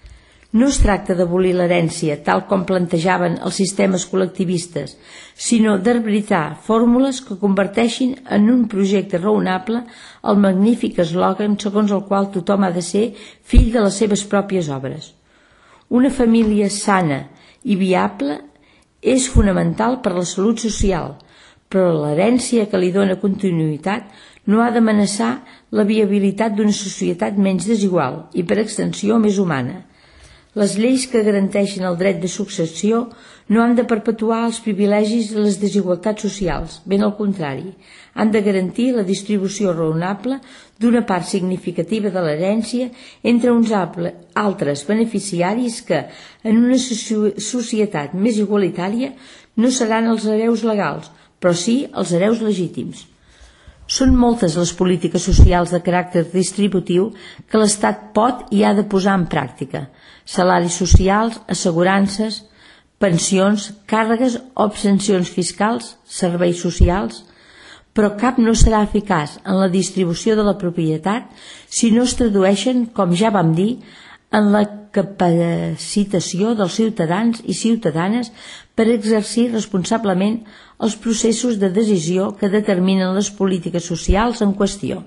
No es tracta d'abolir l'herència, tal com plantejaven els sistemes col·lectivistes, sinó d'arbitrar fórmules que converteixin en un projecte raonable el magnífic eslògan segons el qual tothom ha de ser fill de les seves pròpies obres. Una família sana i viable és fonamental per a la salut social, però l'herència que li dona continuïtat no ha d'amenaçar la viabilitat d'una societat menys desigual i, per extensió, més humana. Les lleis que garanteixen el dret de successió no han de perpetuar els privilegis i les desigualtats socials, ben al contrari, han de garantir la distribució raonable d'una part significativa de l'herència entre uns altres beneficiaris que, en una societat més igualitària, no seran els hereus legals, però sí els hereus legítims. Són moltes les polítiques socials de caràcter distributiu que l'Estat pot i ha de posar en pràctica. Salaris socials, assegurances, pensions, càrregues o abstencions fiscals, serveis socials, però cap no serà eficaç en la distribució de la propietat si no es tradueixen, com ja vam dir, en la capacitació dels ciutadans i ciutadanes per exercir responsablement els processos de decisió que determinen les polítiques socials en qüestió.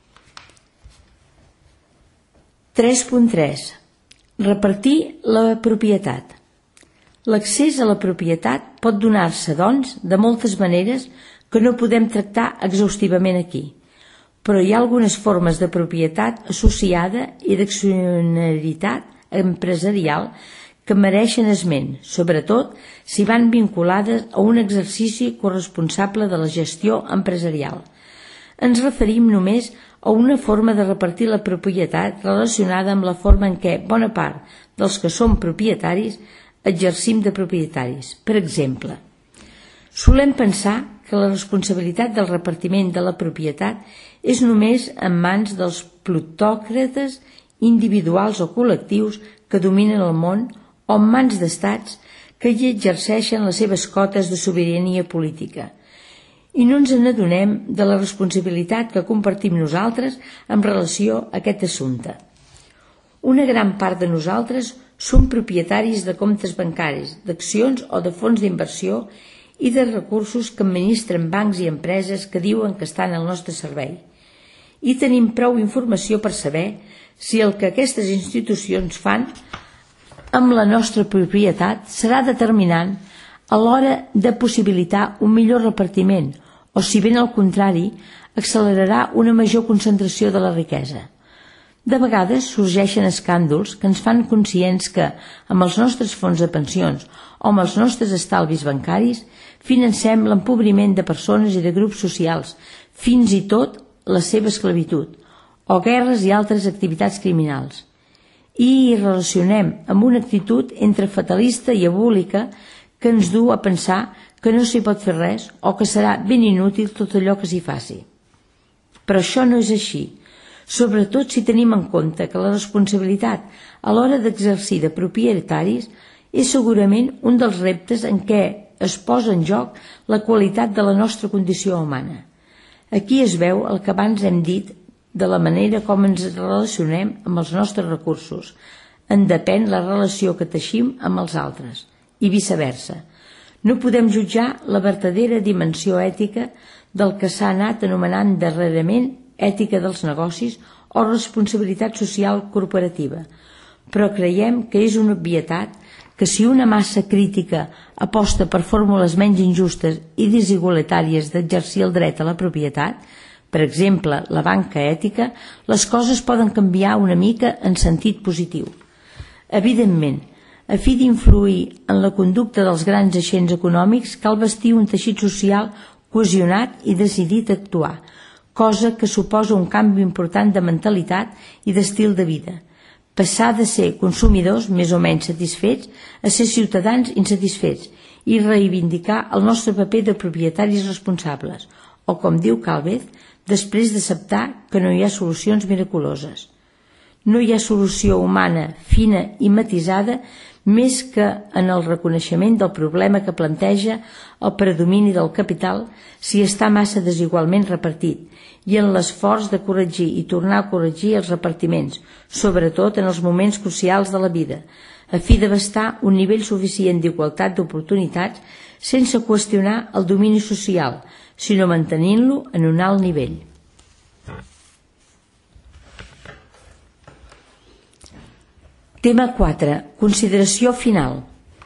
tres punt tres. Repartir la propietat. L'accés a la propietat pot donar-se, doncs, de moltes maneres que no podem tractar exhaustivament aquí, però hi ha algunes formes de propietat associada i d'accionaritat empresarial que mereixen esment, sobretot si van vinculades a un exercici corresponsable de la gestió empresarial. Ens referim només a una forma de repartir la propietat relacionada amb la forma en què bona part dels que som propietaris exercim de propietaris. Per exemple, solem pensar que la responsabilitat del repartiment de la propietat és només en mans dels plutòcrates individuals o col·lectius que dominen el món o en mans d'estats que hi exerceixen les seves cotes de sobirania política. I no ens n'adonem de la responsabilitat que compartim nosaltres en relació a aquest assumpte. Una gran part de nosaltres som propietaris de comptes bancaris, d'accions o de fons d'inversió i de recursos que administren bancs i empreses que diuen que estan al nostre servei. I tenim prou informació per saber si el que aquestes institucions fan amb la nostra propietat serà determinant a l'hora de possibilitar un millor repartiment o, si ben al contrari, accelerarà una major concentració de la riquesa. De vegades sorgeixen escàndols que ens fan conscients que, amb els nostres fons de pensions o amb els nostres estalvis bancaris, financem l'empobriment de persones i de grups socials, fins i tot la seva esclavitud, o guerres i altres activitats criminals. I hi relacionem amb una actitud entre fatalista i abúlica que ens du a pensar que no s'hi pot fer res o que serà ben inútil tot allò que s'hi faci. Però això no és així, sobretot si tenim en compte que la responsabilitat a l'hora d'exercir de propietaris és segurament un dels reptes en què es posa en joc la qualitat de la nostra condició humana. Aquí es veu el que abans hem dit de la manera com ens relacionem amb els nostres recursos. En depèn la relació que teixim amb els altres, i viceversa. No podem jutjar la verdadera dimensió ètica del que s'ha anat anomenant darrerament ètica dels negocis o responsabilitat social corporativa, però creiem que és una obvietat que si una massa crítica aposta per fórmules menys injustes i desigualitàries d'exercir el dret a la propietat, per exemple, la banca ètica, les coses poden canviar una mica en sentit positiu. Evidentment, a fi d'influir en la conducta dels grans agents econòmics cal bastir un teixit social cohesionat i decidit a actuar, cosa que suposa un canvi important de mentalitat i d'estil de vida. Passar de ser consumidors més o menys satisfets a ser ciutadans insatisfets i reivindicar el nostre paper de propietaris responsables, o com diu Calvet, després d'acceptar que no hi ha solucions miraculoses. No hi ha solució humana fina i matisada més que en el reconeixement del problema que planteja el predomini del capital si està massa desigualment repartit i en l'esforç de corregir i tornar a corregir els repartiments, sobretot en els moments crucials de la vida, a fi d'abastar un nivell suficient d'igualtat d'oportunitats sense qüestionar el domini social, sinó mantenint-lo en un alt nivell. Tema quatre. Consideració final.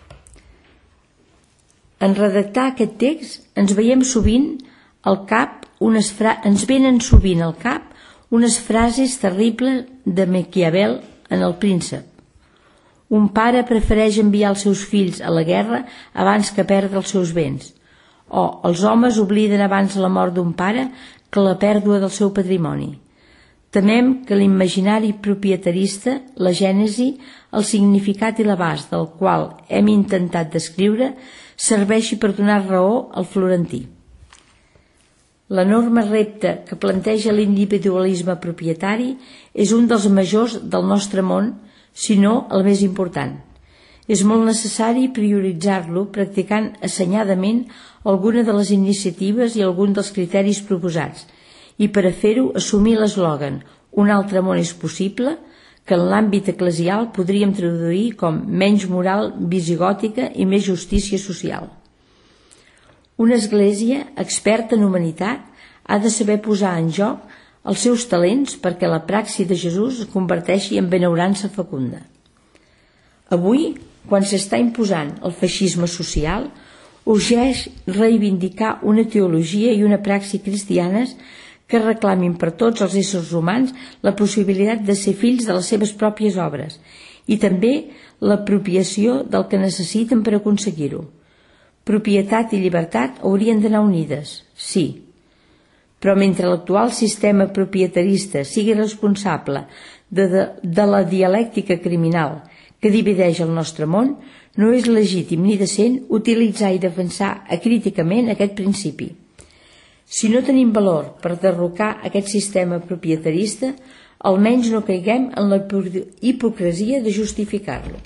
En redactar aquest text ens veiem sovint al cap unes fra... ens venen sovint al cap unes frases terribles de Maquiavel en El príncep. Un pare prefereix enviar els seus fills a la guerra abans que perdre els seus béns. O els homes obliden abans la mort d'un pare que la pèrdua del seu patrimoni. Temem que l'imaginari propietarista, la gènesi, el significat i l'abast del qual hem intentat descriure, serveixi per donar raó al florentí. L'enorme repte que planteja l'individualisme propietari és un dels majors del nostre món, si no el més important. És molt necessari prioritzar-lo practicant assenyadament alguna de les iniciatives i algun dels criteris proposats, i per a fer-ho assumir l'eslògan «Un altre món és possible», que en l'àmbit eclesial podríem traduir com menys moral visigòtica i més justícia social. Una església experta en humanitat ha de saber posar en joc els seus talents perquè la praxi de Jesús es converteixi en benaurança fecunda. Avui, quan s'està imposant el feixisme social, urgeix reivindicar una teologia i una praxi cristianes que reclamin per tots els éssers humans la possibilitat de ser fills de les seves pròpies obres i també l'apropiació del que necessiten per aconseguir-ho. Propietat i llibertat haurien d'anar unides, sí, però mentre l'actual sistema propietarista sigui responsable de, de, de la dialèctica criminal que divideix el nostre món, no és legítim ni decent utilitzar i defensar acríticament aquest principi. Si no tenim valor per derrocar aquest sistema propietarista, almenys no caiguem en la hipocresia de justificar-lo.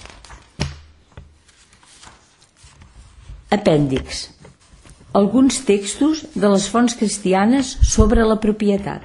Apèndix. Alguns textos de les fonts cristianes sobre la propietat.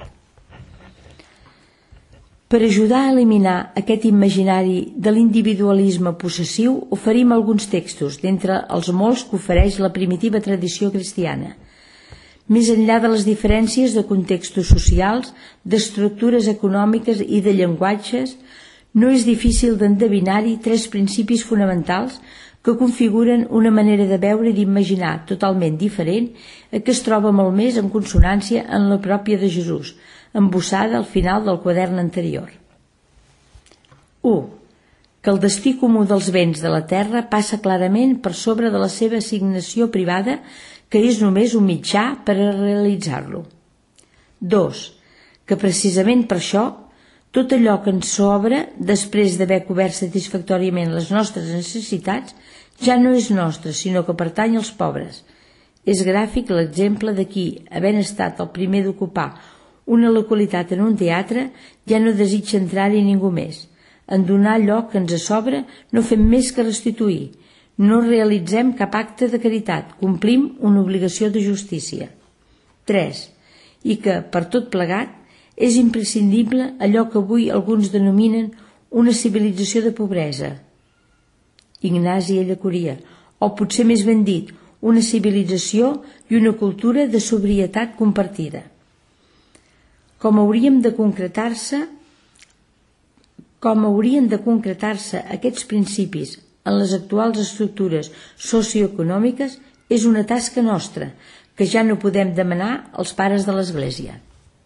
Per ajudar a eliminar aquest imaginari de l'individualisme possessiu, oferim alguns textos d'entre els molts que ofereix la primitiva tradició cristiana. Més enllà de les diferències de contextos socials, d'estructures econòmiques i de llenguatges, no és difícil d'endevinar-hi tres principis fonamentals que configuren una manera de veure i d'imaginar totalment diferent a que es troba molt més en consonància en la pròpia de Jesús, embossada al final del quadern anterior. u. Que el destí comú dels béns de la terra passa clarament per sobre de la seva assignació privada, que és només un mitjà per a realitzar-lo. dos. Que precisament per això, tot allò que ens sobra, després d'haver cobert satisfactòriament les nostres necessitats, ja no és nostre, sinó que pertany als pobres. És gràfic l'exemple de qui, havent estat el primer d'ocupar una localitat en un teatre, ja no desitja entrar-hi ningú més. En donar allò que ens sobra no fem més que restituir. No realitzem cap acte de caritat, complim una obligació de justícia. tres. I que, per tot plegat, és imprescindible allò que avui alguns denominen una civilització de pobresa. Ignasi Ellacuria, o potser més ben dit, una civilització i una cultura de sobrietat compartida. Com hauríem de concretar-se, com haurien de concretar-se aquests principis en les actuals estructures socioeconòmiques és una tasca nostra, que ja no podem demanar als pares de l'Església.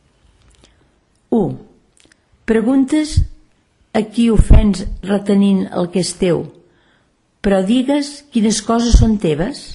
u. Preguntes a qui ofens retenint el que és teu, però digues quines coses són teves.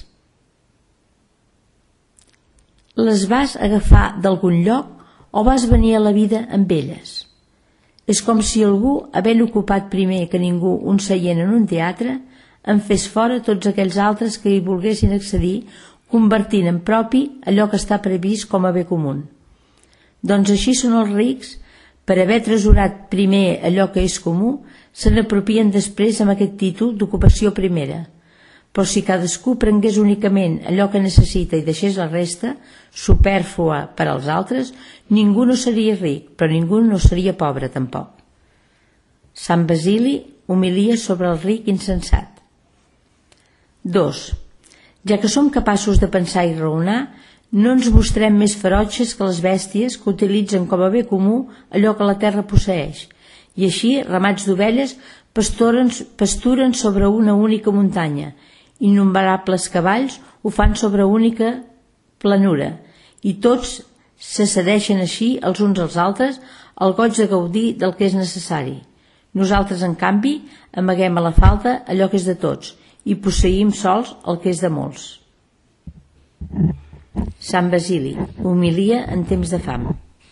Les vas agafar d'algun lloc o vas venir a la vida amb elles? És com si algú, havent ocupat primer que ningú un seient en un teatre, en fes fora tots aquells altres que hi volguessin accedir, convertint en propi allò que està previst com a bé comú. Doncs així són els rics Per haver tresorat primer allò que és comú, se n'apropien després amb aquest títol d'ocupació primera. Però si cadascú prengués únicament allò que necessita i deixés la resta, supèrflua per als altres, ningú no seria ric, però ningú no seria pobre tampoc. Sant Basili humilia sobre el ric insensat. dos. Ja que som capaços de pensar i raonar, no ens mostrem més ferotges que les bèsties que utilitzen com a bé comú allò que la terra posseeix, i així ramats d'ovelles pasturen, pasturen sobre una única muntanya. Innumerables cavalls ho fan sobre única planura, i tots se cedeixen així els uns als altres el goig de gaudir del que és necessari. Nosaltres, en canvi, amaguem a la falta allò que és de tots i posseïm sols el que és de molts. Sant Basili humilia en temps de fam.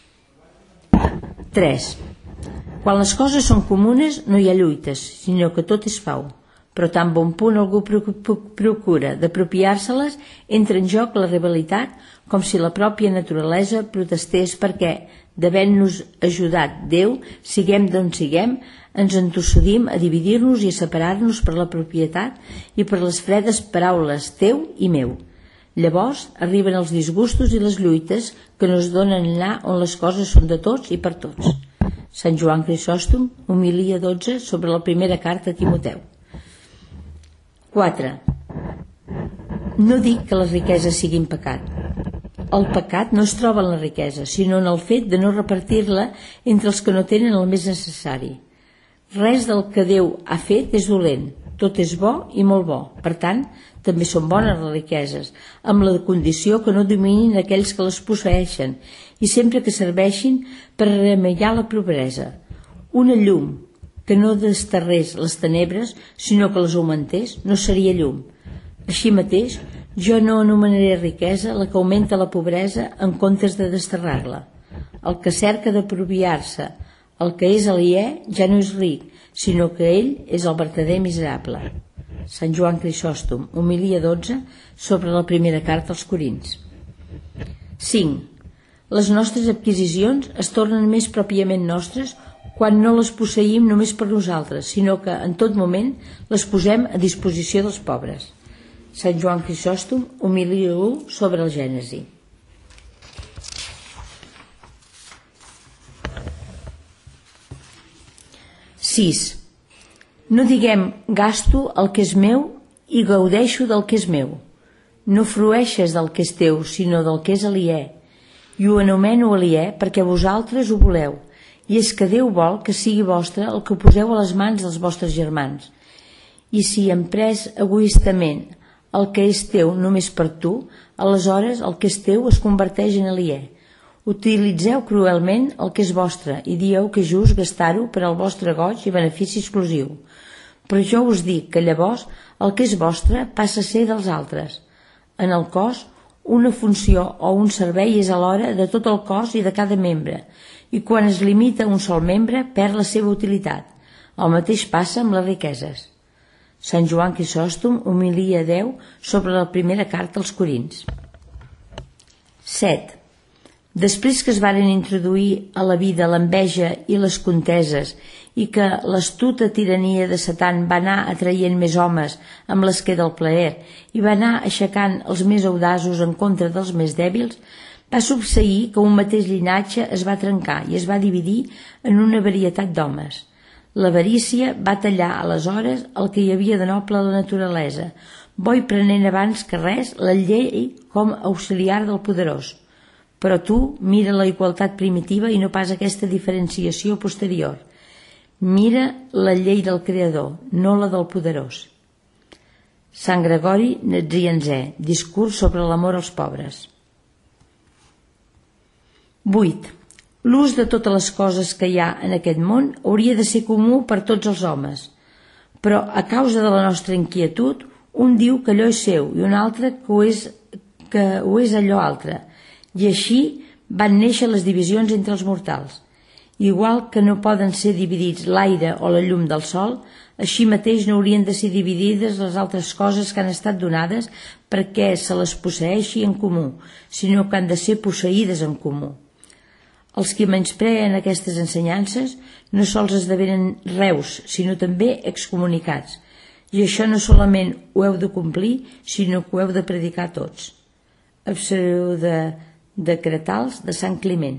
tres. Quan les coses són comunes no hi ha lluites, sinó que tot és pau. Però tan bon punt algú procura d'apropiar-se-les, entra en joc la rivalitat com si la pròpia naturalesa protestés perquè, d'havent-nos ajudat Déu, siguem d'on siguem, ens entossudim a dividir-nos i a separar-nos per la propietat i per les fredes paraules teu i meu. Llavors arriben els disgustos i les lluites que no es donen allà on les coses són de tots i per tots. Sant Joan Crisòstom, homilia dotze sobre la primera carta a Timoteu. quatre. No dic que les riqueses siguin pecat. El pecat no es troba en la riquesa, sinó en el fet de no repartir-la entre els que no tenen el més necessari. Res del que Déu ha fet és dolent, tot és bo i molt bo. Per tant, també són bones les riqueses, amb la condició que no dominin aquells que les posseeixen i sempre que serveixin per remeiar la pobresa. Una llum que no desterrés les tenebres, sinó que les augmentés, no seria llum. Així mateix, jo no anomenaré riquesa la que augmenta la pobresa en comptes de desterrar-la. El que cerca d'apropiar-se el que és aliè ja no és ric, sinó que ell és el vertader miserable. Sant Joan Crisòstom, homilia dotze sobre la primera carta als Corins. cinc. Les nostres adquisicions es tornen més pròpiament nostres quan no les posseïm només per nosaltres, sinó que en tot moment les posem a disposició dels pobres. Sant Joan Crisòstom, homilia u sobre el Gènesi. sis. No diguem gasto el que és meu i gaudeixo del que és meu. No frueixes del que és teu, sinó del que és aliè. I ho anomeno aliè perquè vosaltres ho voleu, i és que Déu vol que sigui vostre el que poseu a les mans dels vostres germans. I si emprès egoistament el que és teu només per tu, aleshores el que és teu es converteix en aliè. Utilitzeu cruelment el que és vostre i dieu que és just gastar-ho per al vostre goig i benefici exclusiu. Però jo us dic que llavors el que és vostre passa a ser dels altres. En el cos, una funció o un servei és alhora de tot el cos i de cada membre, i quan es limita a un sol membre perd la seva utilitat. El mateix passa amb les riqueses. Sant Joan Crisòstom, homilia deu sobre la primera carta als Corins. set. Després que es varen introduir a la vida l'enveja i les conteses i que l'astuta tirania de Satan va anar atraient més homes amb l'esquer del plaer i va anar aixecant els més audaços en contra dels més dèbils, va succeir que un mateix llinatge es va trencar i es va dividir en una varietat d'homes. L'avarícia va tallar aleshores el que hi havia de noble a la naturalesa, bo i prenent abans que res la llei com auxiliar del poderós. Però tu mira la igualtat primitiva i no pas aquesta diferenciació posterior. Mira la llei del Creador, no la del poderós. Sant Gregori Nazianzè, discurs sobre l'amor als pobres. vuit. L'ús de totes les coses que hi ha en aquest món hauria de ser comú per tots els homes, però a causa de la nostra inquietud, un diu que allò és seu i un altre que ho és, que ho és allò altre, i així van néixer les divisions entre els mortals. Igual que no poden ser dividits l'aire o la llum del sol, així mateix no haurien de ser dividides les altres coses que han estat donades perquè se les posseeixi en comú, sinó que han de ser posseïdes en comú. Els que menyspreen aquestes ensenyances no sols esdevenen reus, sinó també excomunicats, i això no solament ho heu de complir, sinó que ho heu de predicar tots. Pseudo decretals de Sant Climent.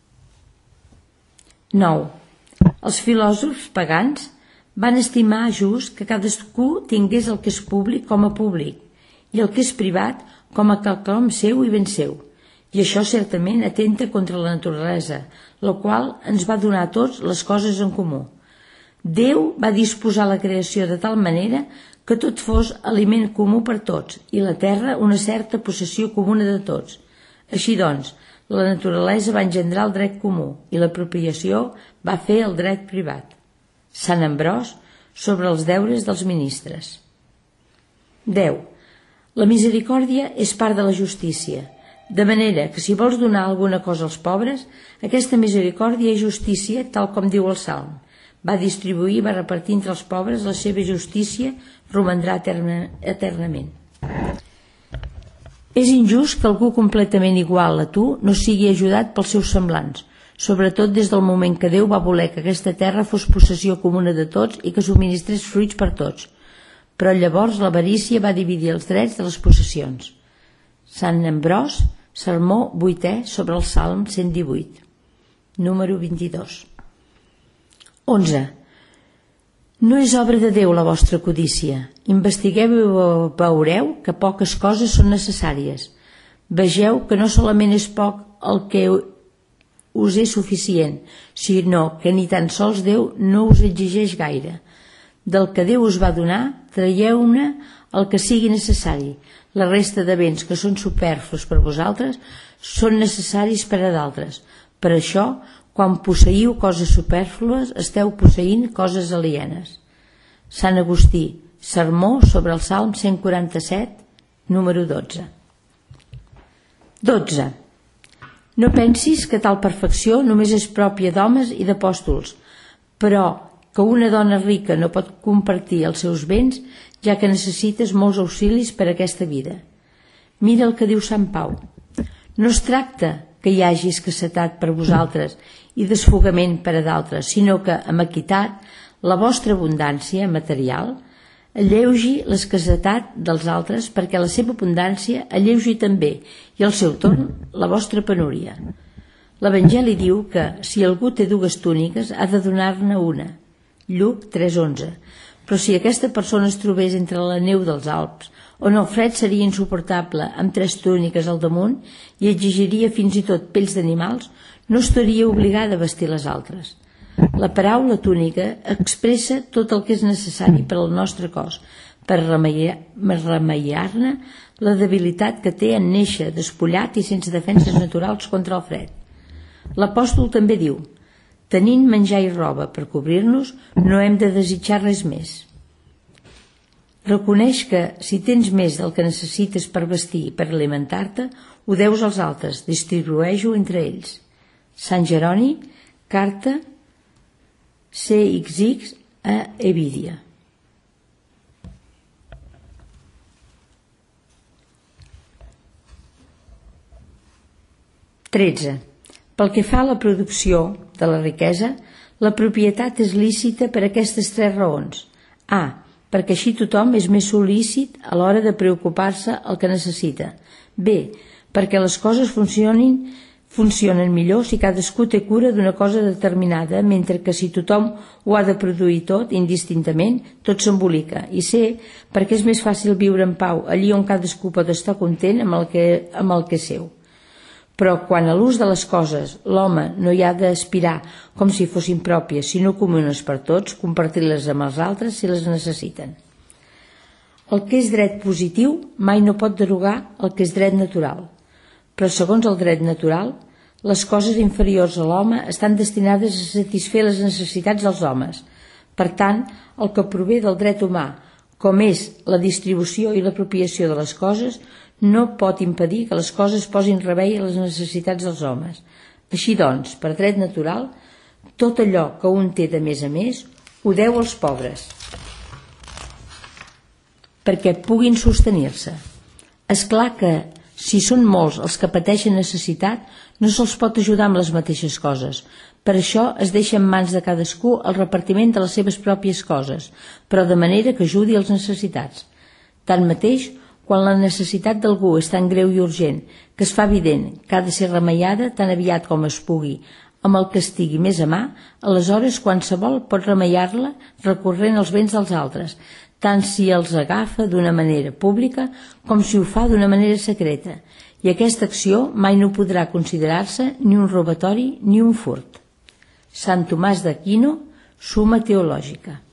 nou. Els filòsofs pagans van estimar just que cadascú tingués el que és públic com a públic i el que és privat com a quelcom seu i ben seu, i això certament atenta contra la naturalesa, la qual ens va donar a tots les coses en comú. Déu va disposar la creació de tal manera que tot fos aliment comú per tots i la terra una certa possessió comuna de tots. Així doncs, la naturalesa va engendrar el dret comú i l'apropiació va fer el dret privat. Sant Ambròs sobre els deures dels ministres. deu. La misericòrdia és part de la justícia, de manera que si vols donar alguna cosa als pobres, aquesta misericòrdia és justícia, tal com diu el Salm. Va distribuir i va repartir entre els pobres, la seva justícia romandrà eterna, eternament. És injust que algú completament igual a tu no sigui ajudat pels seus semblants, sobretot des del moment que Déu va voler que aquesta terra fos possessió comuna de tots i que subministrés fruits per tots. Però llavors l'avarícia va dividir els drets de les possessions. Sant Ambròs, sermó vuitè sobre el Salm cent divuit, número vint-i-dos. onze. No és obra de Déu la vostra codícia. Investigueu i veureu que poques coses són necessàries. Vegeu que no solament és poc el que us és suficient, sinó que ni tan sols Déu no us exigeix gaire. Del que Déu us va donar, traieu-ne el que sigui necessari. La resta de béns que són superflus per vosaltres són necessaris per a d'altres. Per això, quan posseïu coses supèrflues, esteu posseint coses alienes. Sant Agustí, sermó sobre el Salm cent quaranta-set, número dotze. dotze. No pensis que tal perfecció només és pròpia d'homes i d'apòstols, però que una dona rica no pot compartir els seus béns, ja que necessites molts auxilis per a aquesta vida. Mira el que diu Sant Pau. No es tracta que hi hagi escassetat per vosaltres i desfogament per a d'altres, sinó que, amb equitat, la vostra abundància material alleugi l'escassetat dels altres perquè la seva abundància alleugi també, i al seu torn, la vostra penúria. L'Evangeli diu que, si algú té dues túniques, ha de donar-ne una. Lluc tres onze. Però si aquesta persona es trobés entre la neu dels Alps, on el fred seria insuportable amb tres túniques al damunt i exigiria fins i tot pells d'animals, no estaria obligada a vestir les altres. La paraula túnica expressa tot el que és necessari per al nostre cos, per remeiar-ne la debilitat que té en néixer despullat i sense defenses naturals contra el fred. L'apòstol també diu: tenint menjar i roba per cobrir-nos, no hem de desitjar res més. Reconeix que, si tens més del que necessites per vestir i per alimentar-te, ho deus als altres, distribueix-ho entre ells. Sant Jeroni, carta C X X a Evídia. tretze. Pel que fa a la producció de la riquesa, la propietat és lícita per aquestes tres raons. A. Perquè així tothom és més sol·lícit a l'hora de preocupar-se el que necessita. B. Perquè les coses funcionin, funcionen millor si cadascú té cura d'una cosa determinada, mentre que si tothom ho ha de produir tot, indistintament, tot s'embolica. I C. Perquè és més fàcil viure en pau allí on cadascú pot estar content amb el que, amb el que és seu. Però quan a l'ús de les coses l'home no hi ha d'aspirar com si fossin pròpies, sinó comunes per tots, compartir-les amb els altres si les necessiten. El que és dret positiu mai no pot derogar el que és dret natural, però segons el dret natural, les coses inferiors a l'home estan destinades a satisfer les necessitats dels homes. Per tant, el que prové del dret humà, com és la distribució i l'apropiació de les coses, no pot impedir que les coses posin remei a les necessitats dels homes. Així doncs, per dret natural, tot allò que un té de més a més ho deu als pobres, perquè puguin sostenir-se. És clar que Si són molts els que pateixen necessitat, no se'ls pot ajudar amb les mateixes coses. Per això es deixa en mans de cadascú el repartiment de les seves pròpies coses, però de manera que ajudi els necessitats. Tanmateix, quan la necessitat d'algú és tan greu i urgent que es fa evident que ha de ser remeiada tan aviat com es pugui, amb el que estigui més a mà, aleshores qualsevol pot remeiar-la recorrent als béns dels altres, tant si els agafa d'una manera pública com si ho fa d'una manera secreta, i aquesta acció mai no podrà considerar-se ni un robatori ni un furt. Sant Tomàs d'Aquino, Summa Teològica.